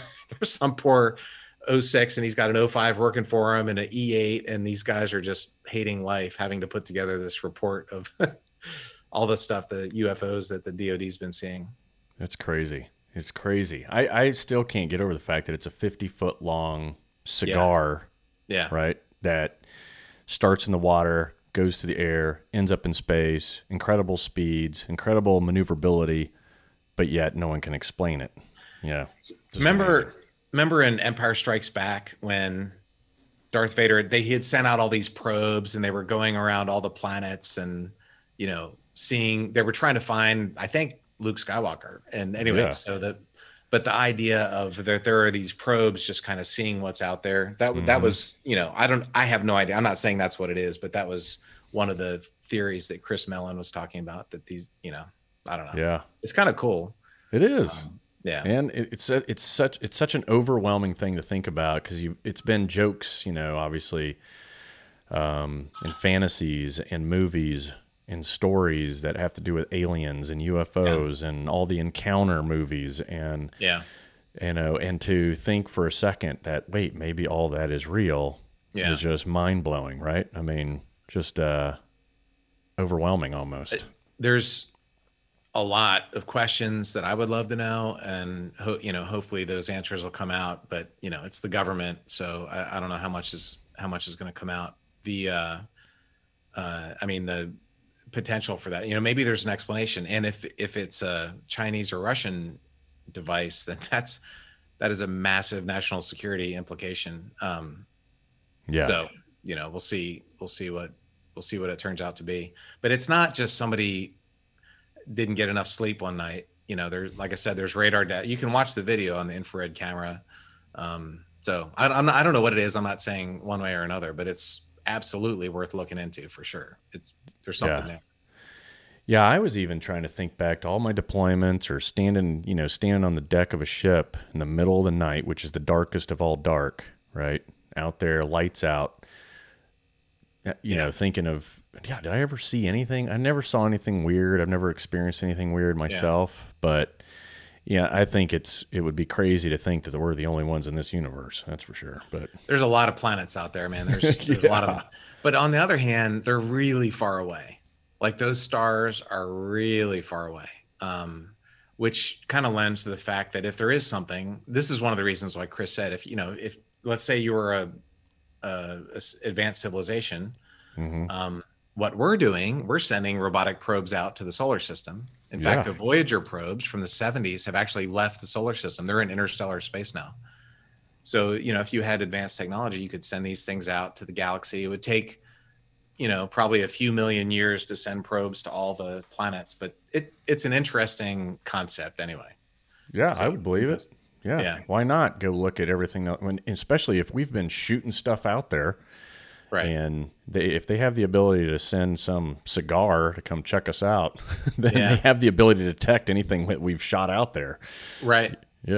06 and he's got an 05 working for him and an E8, and these guys are just hating life, having to put together this report of all the stuff, the UFOs that the DoD's been seeing. That's crazy. It's crazy. I still can't get over the fact that it's a 50-foot long cigar, right? That starts in the water, goes through the air, ends up in space, incredible speeds, incredible maneuverability, but yet no one can explain it. Yeah. Remember in Empire Strikes Back when Darth Vader, he had sent out all these probes and they were going around all the planets and, they were trying to find, I think, Luke Skywalker. And anyway, but the idea of that there are these probes just kind of seeing what's out there, that was, I have no idea. I'm not saying that's what it is, but that was one of the theories that Chris Mellon was talking about, that these, I don't know. Yeah. It's kind of cool. It is. Yeah, and it's such an overwhelming thing to think about, because it's been jokes, obviously, in fantasies and movies and stories that have to do with aliens and UFOs and all the encounter movies, and and to think for a second that maybe all that is real is just mind blowing, right? I mean, just overwhelming almost. There's a lot of questions that I would love to know, and hopefully those answers will come out. But it's the government, so I don't know how much is going to come out. The potential for that, maybe there's an explanation, and if it's a Chinese or Russian device, then that is a massive national security implication. So we'll see what it turns out to be. But it's not just somebody didn't get enough sleep one night. Like I said, there's radar data. You can watch the video on the infrared camera. So I don't know what it is. I'm not saying one way or another, but it's absolutely worth looking into for sure. There's something there. Yeah, I was even trying to think back to all my deployments, or standing on the deck of a ship in the middle of the night, which is the darkest of all dark, right? Out there, lights out. Thinking of, did I ever see anything? I never saw anything weird. I've never experienced anything weird myself, but I think it would be crazy to think that we're the only ones in this universe. That's for sure. But there's a lot of planets out there, man. There's a lot of them. But on the other hand, they're really far away. Like, those stars are really far away, which kind of lends to the fact that if there is something, this is one of the reasons why Chris said, if let's say you were a advanced civilization, what we're sending robotic probes out to the solar system. In fact, the Voyager probes from the 70s have actually left the solar system. They're in interstellar space now. So, if you had advanced technology, you could send these things out to the galaxy. It would take, probably a few million years to send probes to all the planets, but it's an interesting concept anyway. Yeah, so, I would believe it. Yeah. Why not go look at everything? Especially if we've been shooting stuff out there, right? And if they have the ability to send some cigar to come check us out, then they have the ability to detect anything that we've shot out there, right? Yeah,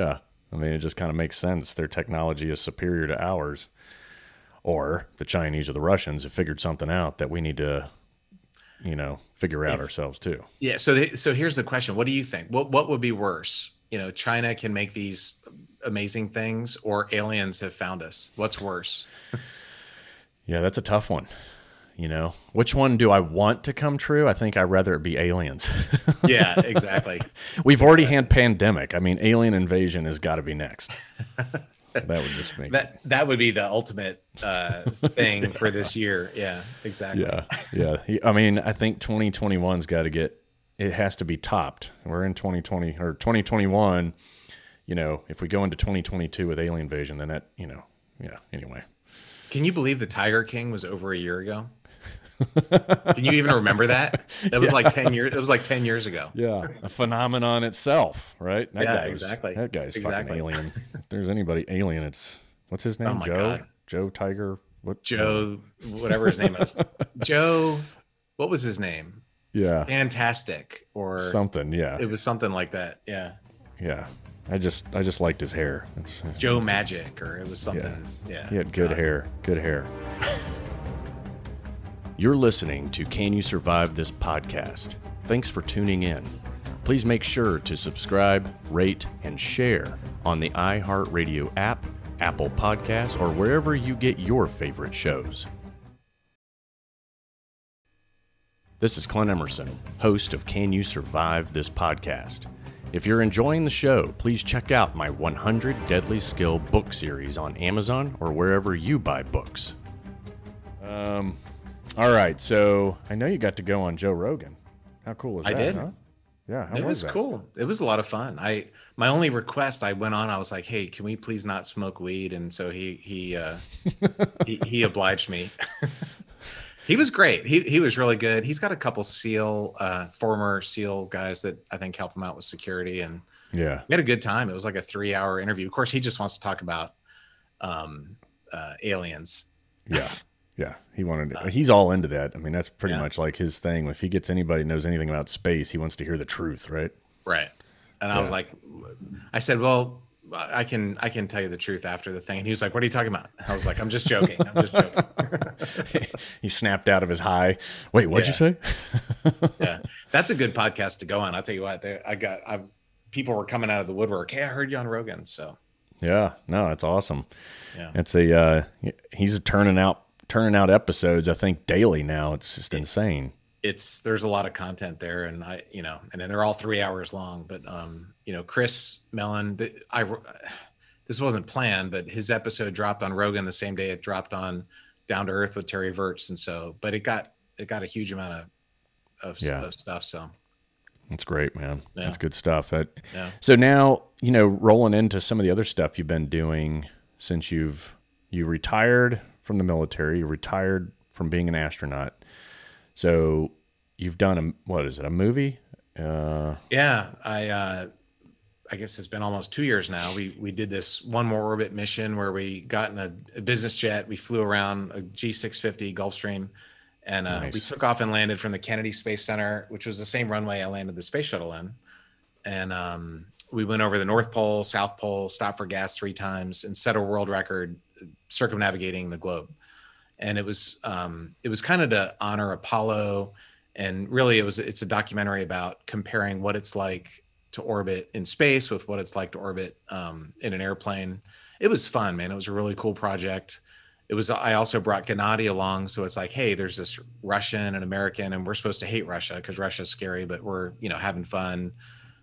I mean, it just kind of makes sense. Their technology is superior to ours. Or the Chinese or the Russians have figured something out that we need to, figure out ourselves too. Yeah. So here's the question. What do you think? What would be worse? China can make these amazing things, or aliens have found us. What's worse? Yeah, that's a tough one. Which one do I want to come true? I think I'd rather it be aliens. Yeah, exactly. We've already had pandemic. I mean, alien invasion has got to be next. That would just make that would be the ultimate thing for this year. Yeah, exactly. Yeah. I mean, I think 2021's got to it has to be topped. We're in 2020 or 2021. If we go into 2022 with alien invasion, then that, anyway. Can you believe the Tiger King was over a year ago? Can you even remember that? That was like 10 years. It was like 10 years ago. Yeah. A phenomenon itself, right? Exactly. That guy's fucking alien. If there's anybody alien, what's his name? Oh my God. Joe Tiger. Whatever his name is. Joe, what was his name? Yeah. Fantastic or something. Yeah. It was something like that. Yeah. Yeah. I just liked his hair. Joe Magic, or it was something. Yeah. He had good hair. Good hair. You're listening to Can You Survive This Podcast? Thanks for tuning in. Please make sure to subscribe, rate, and share on the iHeartRadio app, Apple Podcasts, or wherever you get your favorite shows. This is Clint Emerson, host of Can You Survive This Podcast? If you're enjoying the show, please check out my 100 Deadly Skill book series on Amazon or wherever you buy books. All right, so I know you got to go on Joe Rogan. How cool was that? I did. Huh? Yeah, it was cool. It was a lot of fun. My only request, I went on, I was like, "Hey, can we please not smoke weed?" And so he obliged me. He was great. He was really good. He's got a couple former SEAL guys that I think help him out with security, and we had a good time. It was like a 3-hour interview. Of course, he just wants to talk about aliens. Yeah, he wanted to, he's all into that. I mean, that's pretty much like his thing. If he gets anybody who knows anything about space, he wwants to hear the truth, right? Right. And I was like, I said, well, I can tell you the truth after the thing. And he was like, what are you talking about? I was like, I'm just joking. He snapped out of his high. Wait, what'd you say? Yeah. That's a good podcast to go on. I'll tell you what, people were coming out of the woodwork. Hey, I heard you on Rogan. So yeah, no, it's awesome. Yeah. It's he's turning out episodes, I think, daily now. It's just insane. There's a lot of content there, and and they're all 3 hours long, but Chris Mellon, this wasn't planned, but his episode dropped on Rogan the same day it dropped on Down to Earth with Terry Virts. And so, but it got a huge amount of stuff. So that's great, man. Yeah. That's good stuff. So now, rolling into some of the other stuff you've been doing since you retired from the military, you retired from being an astronaut. So you've done a movie? Yeah, I guess it's been almost 2 years now. We did this One More Orbit mission where we got in a business jet. We flew around a G650 Gulfstream, and nice. We took off and landed from the Kennedy Space Center, which was the same runway I landed the space shuttle in. And we went over the North Pole, South Pole, stopped for gas 3 times, and set a world record circumnavigating the globe. And it was kind of to honor Apollo, and really it's a documentary about comparing what it's like to orbit in space with what it's like to orbit in an airplane. It was fun, man. It was a really cool project. I also brought Gennady along, so it's like, hey, there's this Russian and American, and we're supposed to hate Russia because Russia's scary, but we're having fun.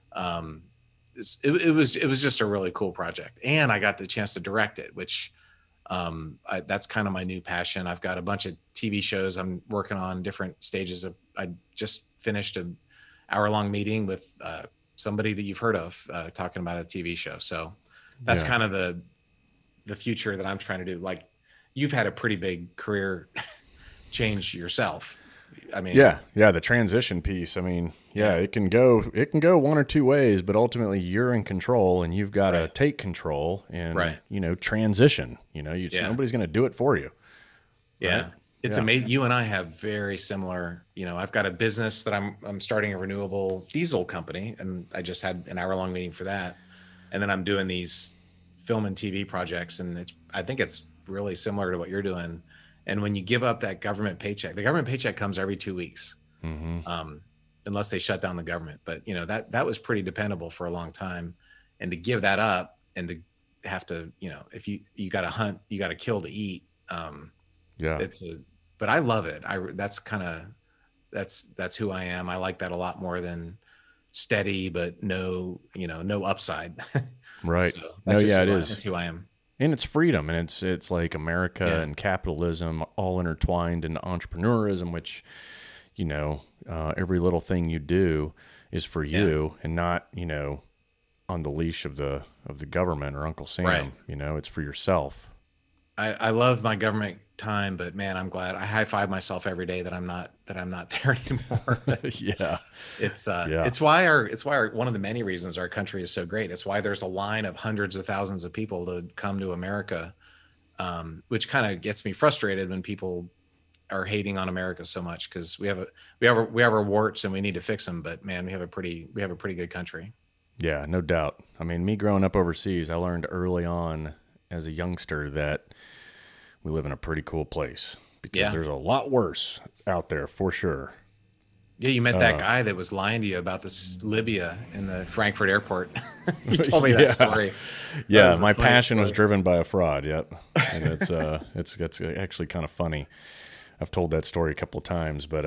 It was just a really cool project, and I got the chance to direct it, which that's kind of my new passion. I've got a bunch of TV shows I'm working on, different stages of. I just finished an hour-long meeting with somebody that you've heard of talking about a TV show. So that's kind of the future that I'm trying to do. Like, you've had a pretty big career change yourself. I mean, the transition piece. I mean, it can go one or two ways, but ultimately you're in control, and you've got to take control and transition. Nobody's going to do it for you. Yeah. Right? It's amazing. You and I have very similar, I've got a business that I'm starting a renewable diesel company, and I just had an hour-long meeting for that. And then I'm doing these film and TV projects, and I think it's really similar to what you're doing. And when you give up that government paycheck, the government paycheck comes every 2 weeks, unless they shut down the government. But that was pretty dependable for a long time, and to give that up and to have to, if you got to hunt, you got to kill to eat. But I love it. That's who I am. I like that a lot more than steady, but no upside. Right. So it is. That's who I am. And it's freedom, and it's like America and capitalism all intertwined into entrepreneurism, which, every little thing you do is for you and not, on the leash of the government or Uncle Sam. Right. It's for yourself. I love my government time, but man, I'm glad I high five myself every day that I'm not there anymore. Yeah. It's why one of the many reasons our country is so great. It's why there's a line of hundreds of thousands of people to come to America, which kind of gets me frustrated when people are hating on America so much, because we have our warts and we need to fix them. But man, we have a pretty good country. Yeah, no doubt. I mean, me growing up overseas, I learned early on as a youngster that we live in a pretty cool place, because there's a lot worse out there for sure. Yeah, you met that guy that was lying to you about this Libya in the Frankfurt airport. You told me that story. Yeah, my passion was driven by a fraud. Yep, and it's actually kind of funny. I've told that story a couple of times, but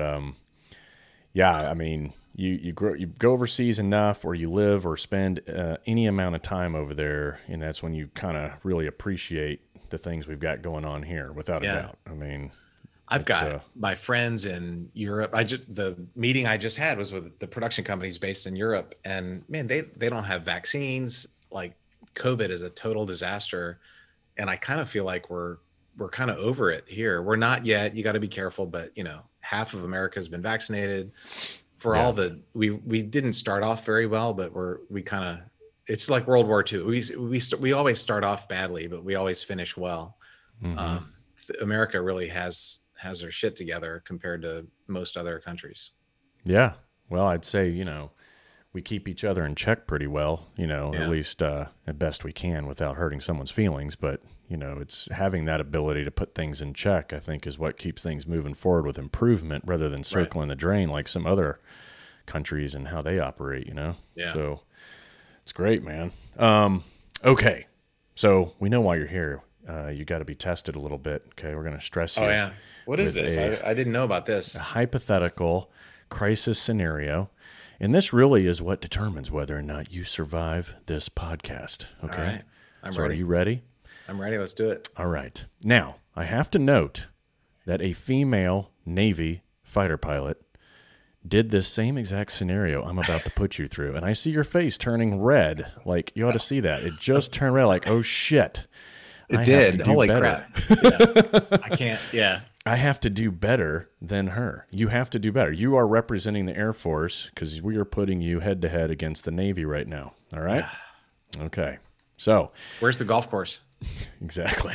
I mean, you go overseas enough, or you live or spend any amount of time over there, and that's when you kind of really appreciate the things we've got going on here, without a doubt. I mean, I've got my friends in Europe. The meeting I just had was with the production companies based in Europe, and man, they don't have vaccines. Like, COVID is a total disaster, and I kind of feel like we're kind of over it here. We're not yet. You got to be careful, but half of America has been vaccinated. For all we didn't start off very well, but it's like World War II. We always start off badly, but we always finish well. Mm-hmm. America really has their shit together compared to most other countries. Yeah. Well, I'd say, we keep each other in check pretty well, at least at best we can without hurting someone's feelings. But, it's having that ability to put things in check, I think, is what keeps things moving forward with improvement, rather than circling the drain like some other countries and how they operate, Yeah. So it's great, man. Okay. So we know why you're here. You got to be tested a little bit. Okay. We're going to stress you. Oh, yeah. What is this? I didn't know about this. A hypothetical crisis scenario. And this really is what determines whether or not you survive this podcast. Okay. All right. I'm ready. Are you ready? I'm ready. Let's do it. All right. Now, I have to note that a female Navy fighter pilot did this same exact scenario I'm about to put you through. And I see your face turning red. Like, you ought to see that. It just turned red, like, oh, shit. It did. Holy crap. Yeah. I can't. Yeah. I have to do better than her. You have to do better. You are representing the Air Force, because we are putting you head-to-head against the Navy right now. All right? Okay. So. Where's the golf course? Exactly.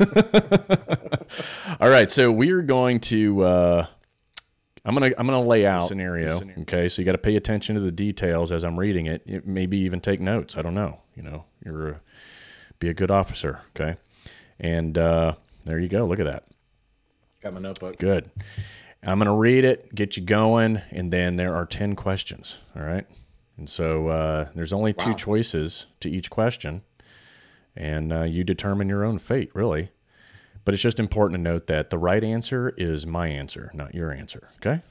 All right. So we are going to... I'm gonna lay out a scenario. Okay, so you got to pay attention to the details as I'm reading it. Maybe even take notes. I don't know. Be a good officer. Okay, and there you go. Look at that. Got my notebook. Good. I'm gonna read it, get you going, and then there are 10 questions. All right, and so there's only 2 choices to each question, and you determine your own fate, really. But it's just important to note that the right answer is my answer, not your answer. Okay?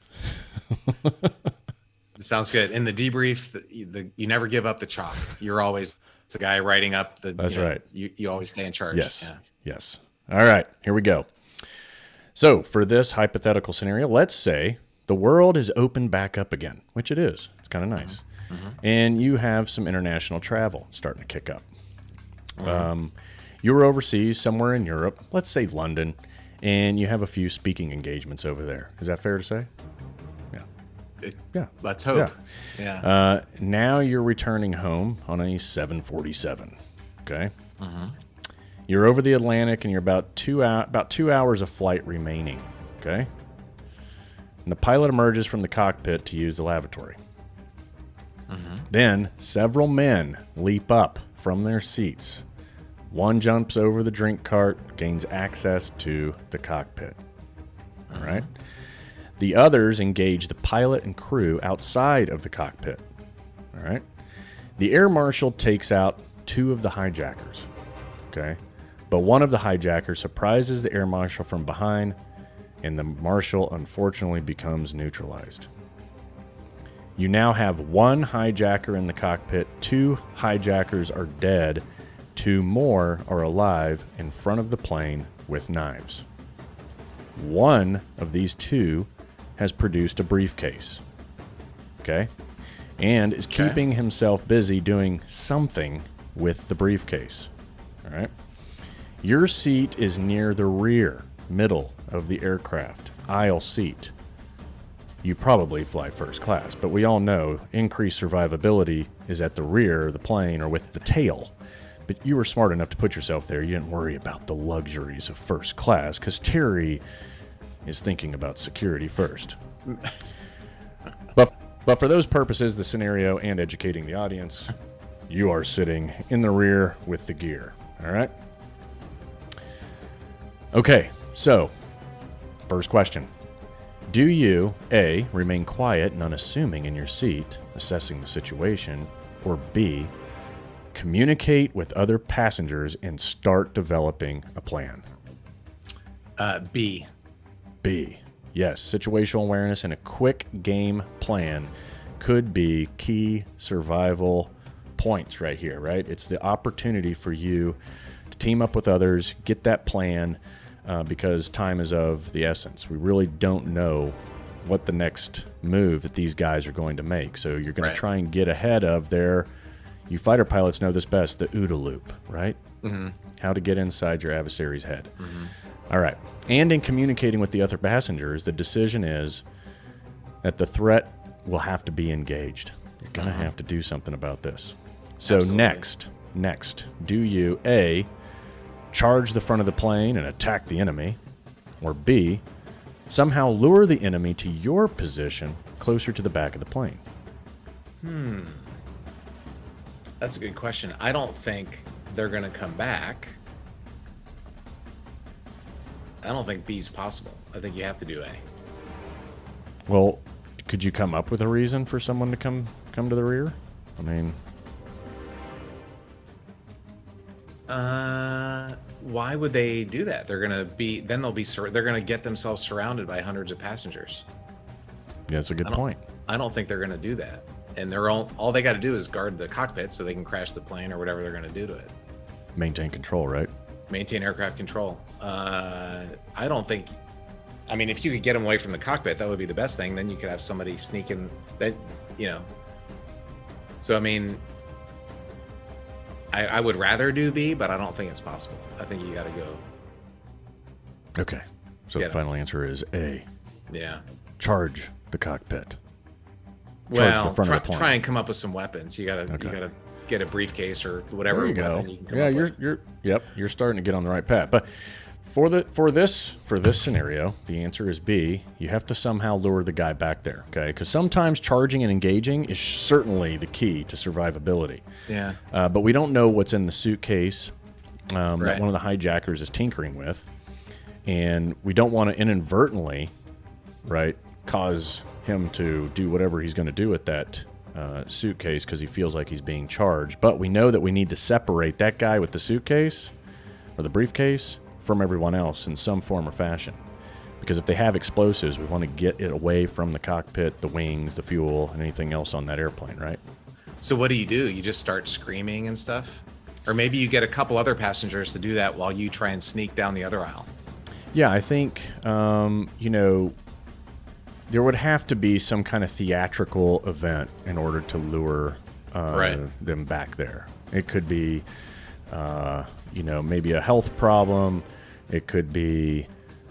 Sounds good. In the debrief, you never give up the chalk. You're always the guy writing up the. That's right. You always stay in charge. Yes. Yeah. Yes. All right. Here we go. So for this hypothetical scenario, let's say the world is opened back up again, which it is. It's kind of nice. Mm-hmm. And you have some international travel starting to kick up. Mm-hmm. You were overseas somewhere in Europe, let's say London, and you have a few speaking engagements over there. Is that fair to say? Yeah. Let's hope. Yeah. Now you're returning home on a 747. Okay. Mm-hmm. You're over the Atlantic, and you're about 2 hours of flight remaining. Okay. And the pilot emerges from the cockpit to use the lavatory. Mm-hmm. Then several men leap up from their seats One jumps over the drink cart, gains access to the cockpit. All right. The others engage the pilot and crew outside of the cockpit. All right. The air marshal takes out 2 of the hijackers. Okay. But one of the hijackers surprises the air marshal from behind, and the marshal unfortunately becomes neutralized. You now have 1 hijacker in the cockpit, 2 hijackers are dead, 2 more are alive in front of the plane with knives. One of these 2 has produced a briefcase, okay, and is keeping himself busy doing something with the briefcase, all right? Your seat is near the rear, middle of the aircraft, aisle seat. You probably fly first class, but we all know increased survivability is at the rear of the plane or with the tail. But you were smart enough to put yourself there. You didn't worry about the luxuries of first class because Terry is thinking about security first. But for those purposes, the scenario and educating the audience, you are sitting in the rear with the gear. All right? Okay, so first question. Do you, A, remain quiet and unassuming in your seat, assessing the situation, or B, communicate with other passengers and start developing a plan? B. B. Yes, situational awareness and a quick game plan could be key survival points right here, right? It's the opportunity for you to team up with others, get that plan, because time is of the essence. We really don't know what the next move that these guys are going to make. So you're going to try and get ahead of their, you fighter pilots know this best, the OODA loop, right? Mm-hmm. How to get inside your adversary's head. Mm-hmm. All right. And in communicating with the other passengers, the decision is that the threat will have to be engaged. You're going to have to do something about this. So next, do you A, charge the front of the plane and attack the enemy, or B, somehow lure the enemy to your position closer to the back of the plane? That's a good question. I don't think they're going to come back. I don't think B's possible. I think you have to do A. Well, could you come up with a reason for someone to come to the rear? I mean, why would they do that? They're going to get themselves surrounded by hundreds of passengers. Yeah, that's a good point. I don't think they're going to do that. And they're all they got to do is guard the cockpit so they can crash the plane or whatever they're going to do to it. Maintain control, right? Maintain aircraft control. I don't think. I mean, if you could get them away from the cockpit, that would be the best thing. Then you could have somebody sneak in. That, you know. So I mean, I would rather do B, but I don't think it's possible. I think you got to go. Okay. So the final answer is A. Yeah. Charge the cockpit. Charge the front of the plane. Try and come up with some weapons. You gotta get a briefcase or whatever. There you go. You're starting to get on the right path. But for this scenario, the answer is B. You have to somehow lure the guy back there, okay? Because sometimes charging and engaging is certainly the key to survivability. Yeah. But we don't know what's in the suitcase that one of the hijackers is tinkering with, and we don't want to inadvertently, cause him to do whatever he's going to do with that suitcase because he feels like he's being charged. But we know that we need to separate that guy with the suitcase or the briefcase from everyone else in some form or fashion. Because if they have explosives, we want to get it away from the cockpit, the wings, the fuel, and anything else on that airplane, right? So what do? You just start screaming and stuff? Or maybe you get a couple other passengers to do that while you try and sneak down the other aisle. Yeah, I think, there would have to be some kind of theatrical event in order to lure them back there. It could be, maybe a health problem. It could be,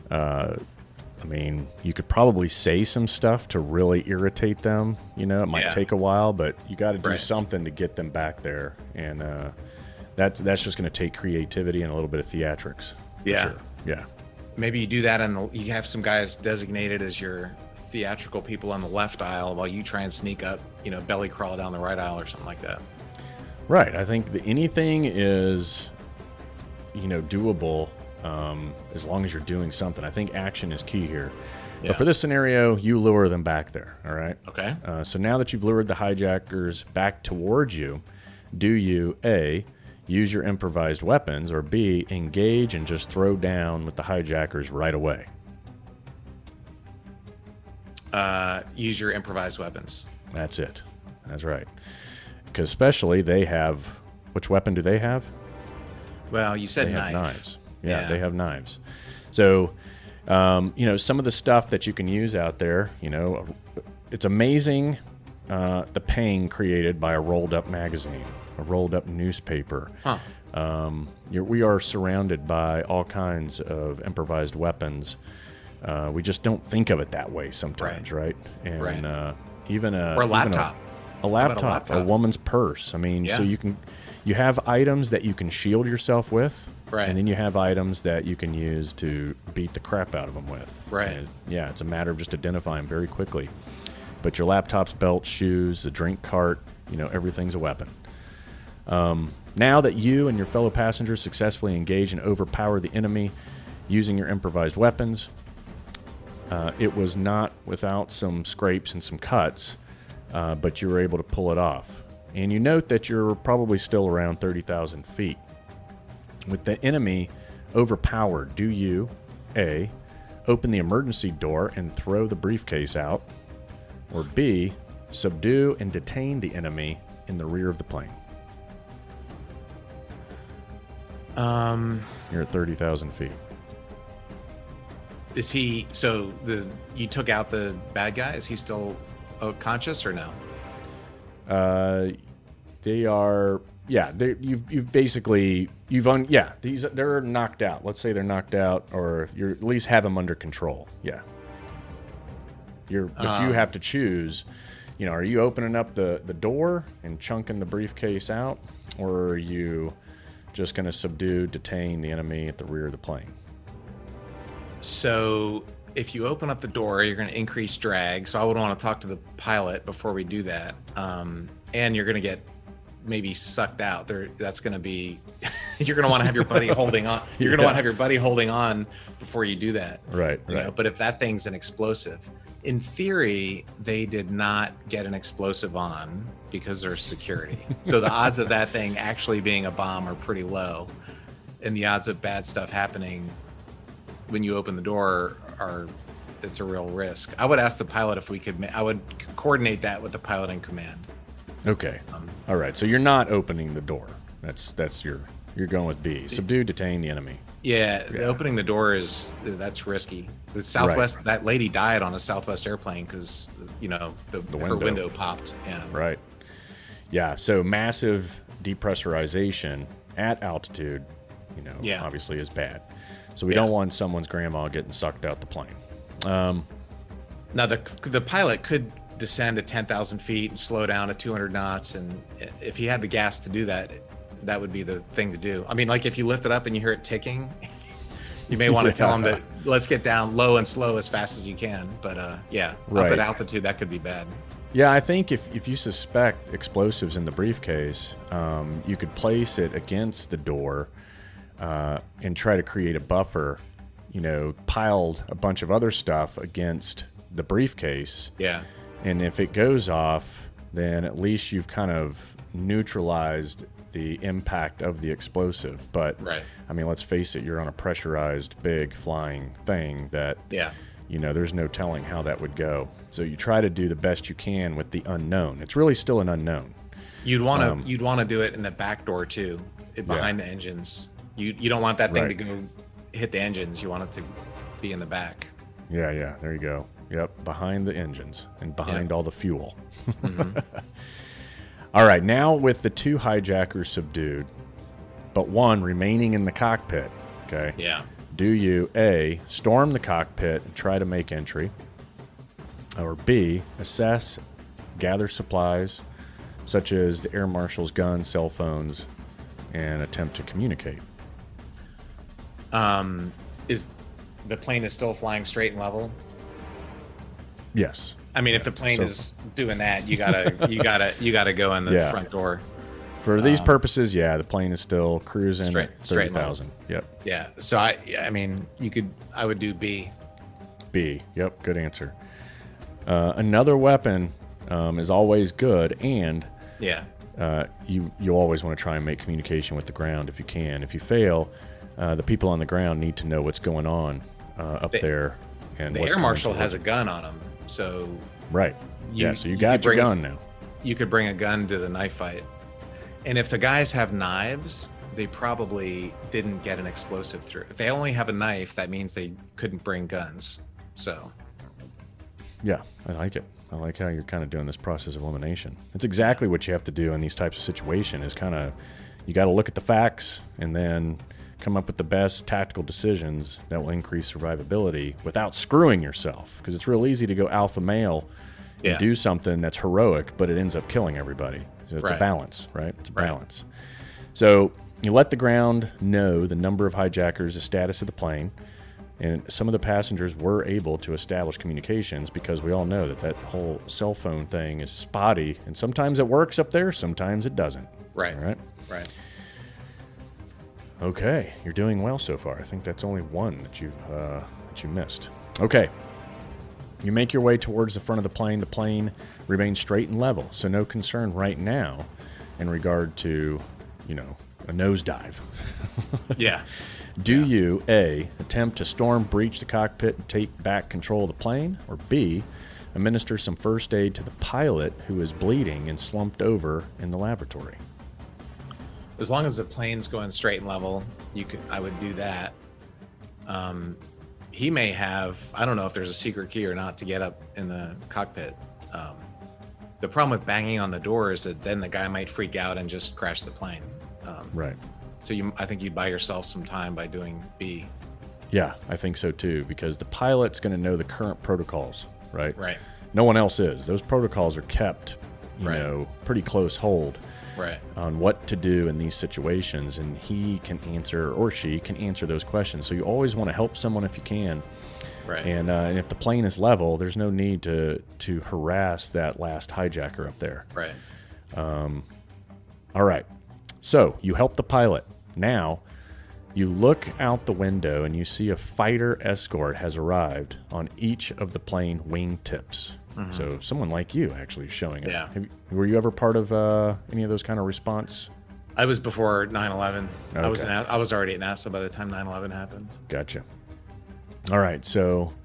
you could probably say some stuff to really irritate them. It might take a while, but you got to do something to get them back there. And that's just going to take creativity and a little bit of theatrics. Yeah. Sure. Yeah. Maybe you do that and you have some guys designated as your theatrical people on the left aisle while you try and sneak up, belly crawl down the right aisle or something like that. Right. I think anything is doable as long as you're doing something. I think action is key here. Yeah. But for this scenario, you lure them back there, all right? Okay. So now that you've lured the hijackers back towards you, do you, A, use your improvised weapons, or B, engage and just throw down with the hijackers right away? Use your improvised weapons. That's it. That's right. Because especially they have, which weapon do they have? Well, you said They knife. have knives. Yeah, Yeah. they have knives. So, some of the stuff that you can use out there, it's amazing the pain created by a rolled up magazine, a rolled up newspaper. Huh. We are surrounded by all kinds of improvised weapons. We just don't think of it that way sometimes, right? And Right. even a Or a laptop. a laptop, a woman's purse. I mean, so Yeah. you have items that you can shield yourself with, Right. and then you have items that you can use to beat the crap out of them with. Right. And yeah, it's a matter of just identifying very quickly. But your laptops, belts, shoes, the drink cart, everything's a weapon. Now that you and your fellow passengers successfully engage and overpower the enemy using your improvised weapons, it was not without some scrapes and some cuts, but you were able to pull it off. And you note that you're probably still around 30,000 feet. With the enemy overpowered, do you, A, open the emergency door and throw the briefcase out, or B, subdue and detain the enemy in the rear of the plane? You're at 30,000 feet. Is he you took out the bad guy? Is he still conscious or no? They are, they're knocked out. Let's say they're knocked out, or you at least have them under control. Yeah. But you have to choose, are you opening up the door and chunking the briefcase out, or are you just going to subdue, detain the enemy at the rear of the plane? So if you open up the door, you're going to increase drag. So I would want to talk to the pilot before we do that. And you're going to get maybe sucked out there. That's going to be, you're going to want to have your buddy holding on. You're going to want to have your buddy holding on before you do that. Right. But if that thing's an explosive, in theory, they did not get an explosive on because there's security. So the odds of that thing actually being a bomb are pretty low. And the odds of bad stuff happening when you open the door it's a real risk. I would ask the pilot if we could, I would coordinate that with the pilot in command. Okay. All right. So you're not opening the door. You're going with B. Subdue, detain the enemy. Yeah. Opening the door that's risky. The Southwest, that lady died on a Southwest airplane because, her window popped. Yeah. Right. Yeah. So massive depressurization at altitude, obviously is bad. So we don't want someone's grandma getting sucked out the plane. Now the pilot could descend to 10,000 feet and slow down to 200 knots, and if he had the gas to do that, that would be the thing to do. I mean, like if you lift it up and you hear it ticking, you may want to tell him that let's get down low and slow as fast as you can. But up at altitude, that could be bad. Yeah, I think if you suspect explosives in the briefcase, you could place it against the door and try to create a buffer, piled a bunch of other stuff against the briefcase. Yeah. And if it goes off, then at least you've kind of neutralized the impact of the explosive. But, I mean, let's face it, you're on a pressurized, big, flying thing that, there's no telling how that would go. So you try to do the best you can with the unknown. It's really still an unknown. You'd want to do it in the back door, too, behind the engines. You don't want that thing to go hit the engines. You want it to be in the back. Yeah, there you go. Yep, behind the engines and behind all the fuel. Mm-hmm. All right, now with the two hijackers subdued, but one remaining in the cockpit, okay? Yeah. Do you, A, storm the cockpit and try to make entry, or B, assess, gather supplies, such as the air marshal's guns, cell phones, and attempt to communicate? Is the plane is still flying straight and level? Yes. I mean, if the plane is doing that, you gotta go in the front door. For these purposes, yeah, the plane is still cruising at straight 30,000. Yep. Yeah. So I mean, I would do B. B. Yep. Good answer. Another weapon is always good, and Yeah. you always want to try and make communication with the ground if you can. If you fail, the people on the ground need to know what's going on up there. And The air marshal has a gun on him, so right. you- So you you got could your bring- gun now. you could bring a gun to the knife fight. And if the guys have knives, they probably didn't get an explosive through. If they only have a knife, that means they couldn't bring guns. So, Yeah, I like it. I like how you're kind of doing this process of elimination. It's exactly what you have to do in these types of situations. Is kind of you got to look at the facts and then come up with the best tactical decisions that will increase survivability without screwing yourself. Because it's real easy to go alpha male and Yeah. do something that's heroic, but it ends up killing everybody. So it's a Right. balance, right? It's a Right. balance. So you let the ground know the number of hijackers, the status of the plane, and some of the passengers were able to establish communications because we all know that that whole cell phone thing is spotty, and sometimes it works up there, sometimes it doesn't. right. All right. Right. Okay, you're doing well so far. I think that's only one that you missed. Okay. You make your way towards the front of the plane. The plane remains straight and level, so no concern right now in regard to, a nosedive. Yeah. Do you, A, attempt to storm breach the cockpit and take back control of the plane, or B, administer some first aid to the pilot who is bleeding and slumped over in the lavatory? As long as the plane's going straight and level, I would do that. He may have, I don't know if there's a secret key or not to get up in the cockpit. The problem with banging on the door is that then the guy might freak out and just crash the plane. Right. So I think you'd buy yourself some time by doing B. Yeah, I think so too, because the pilot's going to know the current protocols, right? Right. No one else is. Those protocols are kept, Right. Pretty close hold Right. on what to do in these situations, and he can answer, or she can answer those questions. So you always want to help someone if you can. Right. And if the plane is level, there's no need to harass that last hijacker up there. Right. All right. So you help the pilot. Now you look out the window and you see a fighter escort has arrived on each of the plane wingtips. So someone like you actually is showing up. Yeah. Were you ever part of any of those kind of response? I was before 9/11. I was Okay. I was already at NASA by the time 9/11 happened. Gotcha. All right. So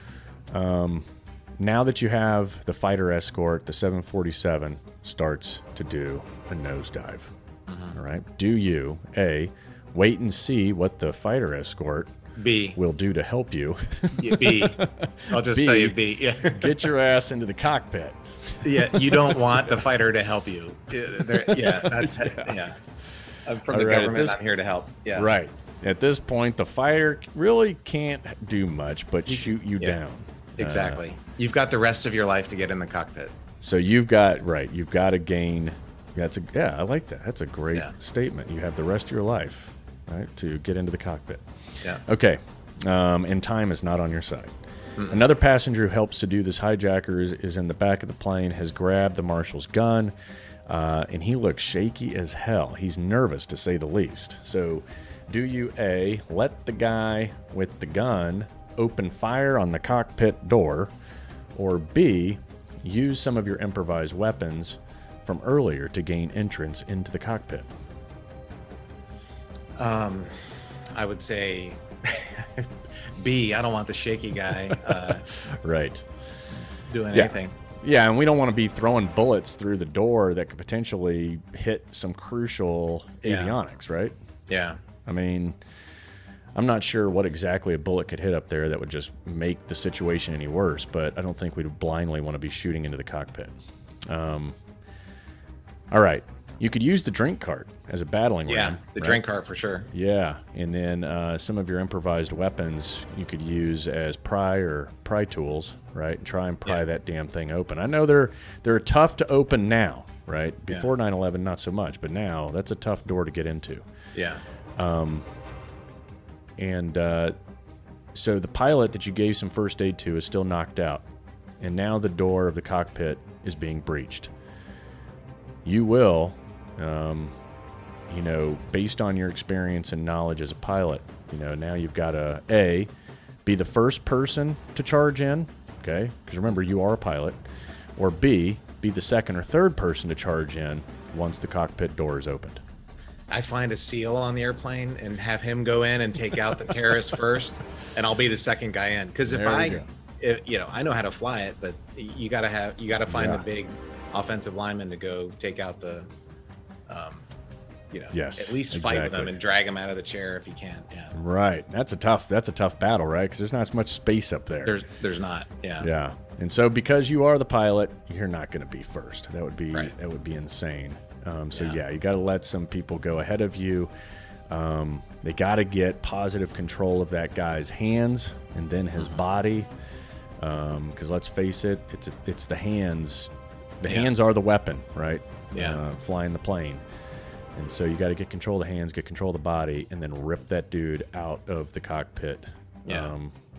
now that you have the fighter escort, the 747 starts to do a nosedive. All right. Do you, A, wait and see what the fighter escort B. will do to help you? Yeah, B. I'll just B. tell you B. Yeah. Get your ass into the cockpit. Yeah. You don't want the fighter to help you. Yeah. That's yeah. I'm from All the right, at government. this- I'm here to help. Yeah. Right. At this point, the fighter really can't do much but shoot you Yeah. down. Exactly. You've got the rest of your life to get in the cockpit. So you've got to gain. I like that. That's a great Yeah. statement. You have the rest of your life, right, to get into the cockpit. Yeah. Okay, and time is not on your side. Another passenger who helps to do this hijacker is in the back of the plane, has grabbed the marshal's gun, and he looks shaky as hell. He's nervous, to say the least. So do you, A, let the guy with the gun open fire on the cockpit door, or B, use some of your improvised weapons from earlier to gain entrance into the cockpit? I would say B. I don't want the shaky guy Right. doing Yeah. anything. Yeah, and we don't want to be throwing bullets through the door that could potentially hit some crucial Yeah. avionics, right? Yeah. I mean, I'm not sure what exactly a bullet could hit up there that would just make the situation any worse, but I don't think we'd blindly want to be shooting into the cockpit. All right. You could use the drink cart as a battling Yeah. ram. The right? drink cart for sure. Yeah, and then some of your improvised weapons you could use as pry tools, right? And try and pry Yeah. that damn thing open. I know they're tough to open now, right? Before 9/11, not so much, but now that's a tough door to get into. Yeah. And so the pilot that you gave some first aid to is still knocked out, and now the door of the cockpit is being breached. You will You know, based on your experience and knowledge as a pilot, you know, now you've got to A, be the first person to charge in, okay? Because remember, you are a pilot. Or B, be the second or third person to charge in once the cockpit door is opened. I find a SEAL on the airplane and have him go in and take out the terrorists first, and I'll be the second guy in. Because you know, I know how to fly it, but you gotta find the big offensive lineman to go take out the, you know, at least fight with them and drag him out of the chair if you can. Yeah. Right. That's a tough battle, right? Because there's not as much space up there. There's not. Yeah. Yeah. And so because you are the pilot, you're not going to be first. That would be insane. You got to let some people go ahead of you. They got to get positive control of that guy's hands and then his body. Because let's face it, it's the hands. The hands are the weapon, right? Yeah. Flying the plane. And so you got to get control of the hands, get control of the body, and then rip that dude out of the cockpit. Yeah.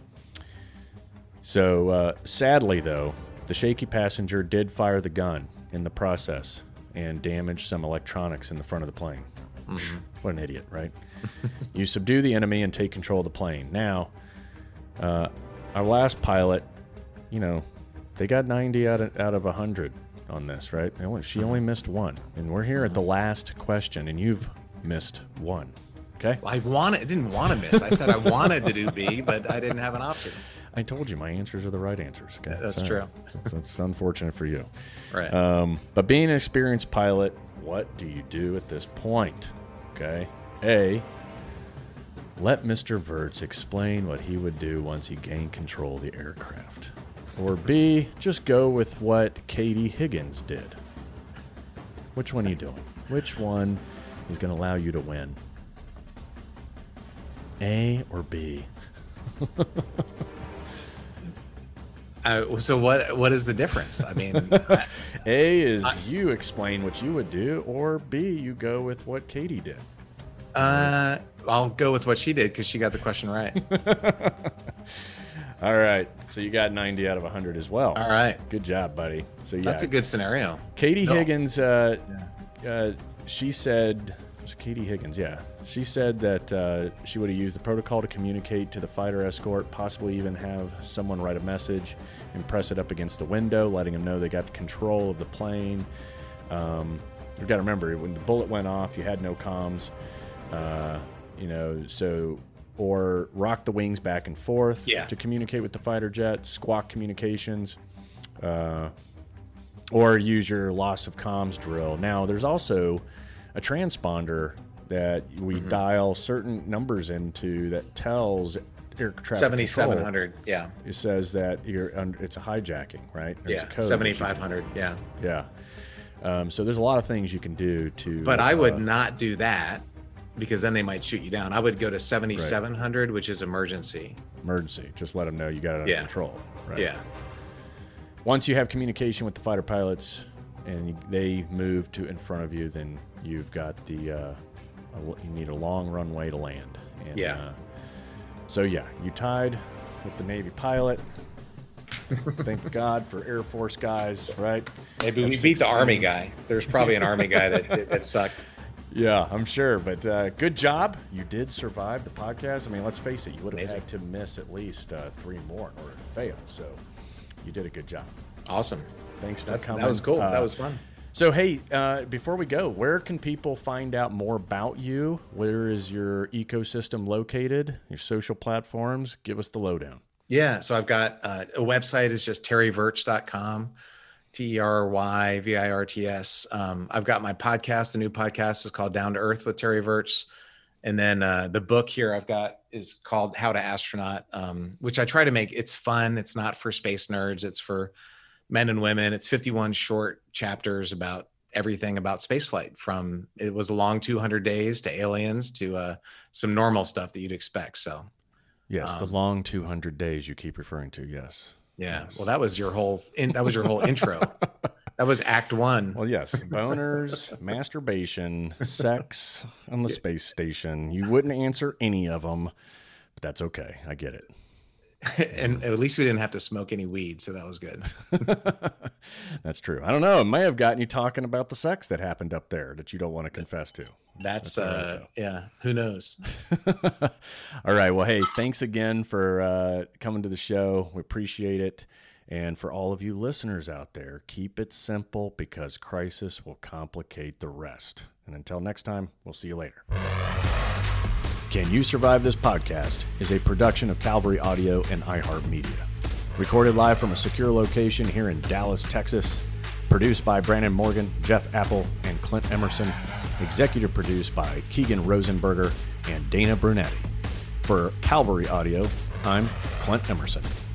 Sadly, though, the shaky passenger did fire the gun in the process and damage some electronics in the front of the plane. Mm-hmm. What an idiot, right? You subdue the enemy and take control of the plane. Now, our last pilot, you know, they got 90 out of 100 on this, right? She only missed one. And we're here at the last question, and you've missed one. Okay? I didn't want to miss. I said I wanted to do B, but I didn't have an option. I told you my answers are the right answers. Okay? That's true. It's unfortunate for you. Right. But being an experienced pilot, what do you do at this point? Okay. A, let Mr. Wirtz explain what he would do once he gained control of the aircraft. Or B, just go with what Katie Higgins did. Which one are you doing? Which one is going to allow you to win? A or B? So what is the difference? I mean, A is you explain what you would do, or B, you go with what Katie did. I'll go with what she did because she got the question right. All right. So you got 90 out of 100 as well. All right. Good job, buddy. So yeah, that's a good scenario. Katie Higgins, she said, it was Katie Higgins, yeah. She said that she would have used the protocol to communicate to the fighter escort, possibly even have someone write a message and press it up against the window, letting them know they got control of the plane. You got to remember, when the bullet went off, you had no comms, or rock the wings back and forth to communicate with the fighter jet, squawk communications, or use your loss of comms drill. Now, there's also a transponder that we dial certain numbers into that tells air traffic 7700. Control. Yeah. It says that it's a hijacking, right? There's a code 7500. Yeah. Yeah. So there's a lot of things you can do to. But I would not do that because then they might shoot you down. I would go to 7700, which is emergency. Emergency. Just let them know you got it under control. Right? Yeah. Once you have communication with the fighter pilots and they move to in front of you, then you've got you need a long runway to land. And, you tied with the Navy pilot. Thank God for Air Force guys, right? Maybe we beat the Army guy. There's probably an Army guy that sucked. Yeah, I'm sure. But good job. You did survive the podcast. I mean, let's face it, you would have had to miss at least 3 more in order to fail. So you did a good job. Awesome. Thanks for coming. That was cool. That was fun. So, hey, before we go, where can people find out more about you? Where is your ecosystem located? Your social platforms? Give us the lowdown. Yeah, so I've got a website. It's just terryvirts.com, TerryVirts. I've got my podcast. The new podcast is called Down to Earth with Terry Virts. And then the book here I've got is called How to Astronaut, which I try to make. It's fun. It's not for space nerds. It's for men and women. It's 51 short chapters about everything about spaceflight, from it was a long 200 days to aliens to some normal stuff that you'd expect. So yes, the long 200 days you keep referring to. Yes. Yeah. Yes. Well, that was your whole intro. That was act 1. Well, yes. Boners, masturbation, sex on the space station. You wouldn't answer any of them, but that's okay. I get it. And at least we didn't have to smoke any weed, so that was good. That's true. I don't know. It may have gotten you talking about the sex that happened up there that you don't want to confess to. That's yeah, who knows? All right. Well, hey, thanks again for coming to the show. We appreciate it. And for all of you listeners out there, keep it simple because crisis will complicate the rest. And until next time, we'll see you later. Can You Survive This Podcast is a production of Calvary Audio and iHeartMedia. Recorded live from a secure location here in Dallas, Texas. Produced by Brandon Morgan, Jeff Apple, and Clint Emerson. Executive produced by Keegan Rosenberger and Dana Brunetti. For Calvary Audio, I'm Clint Emerson.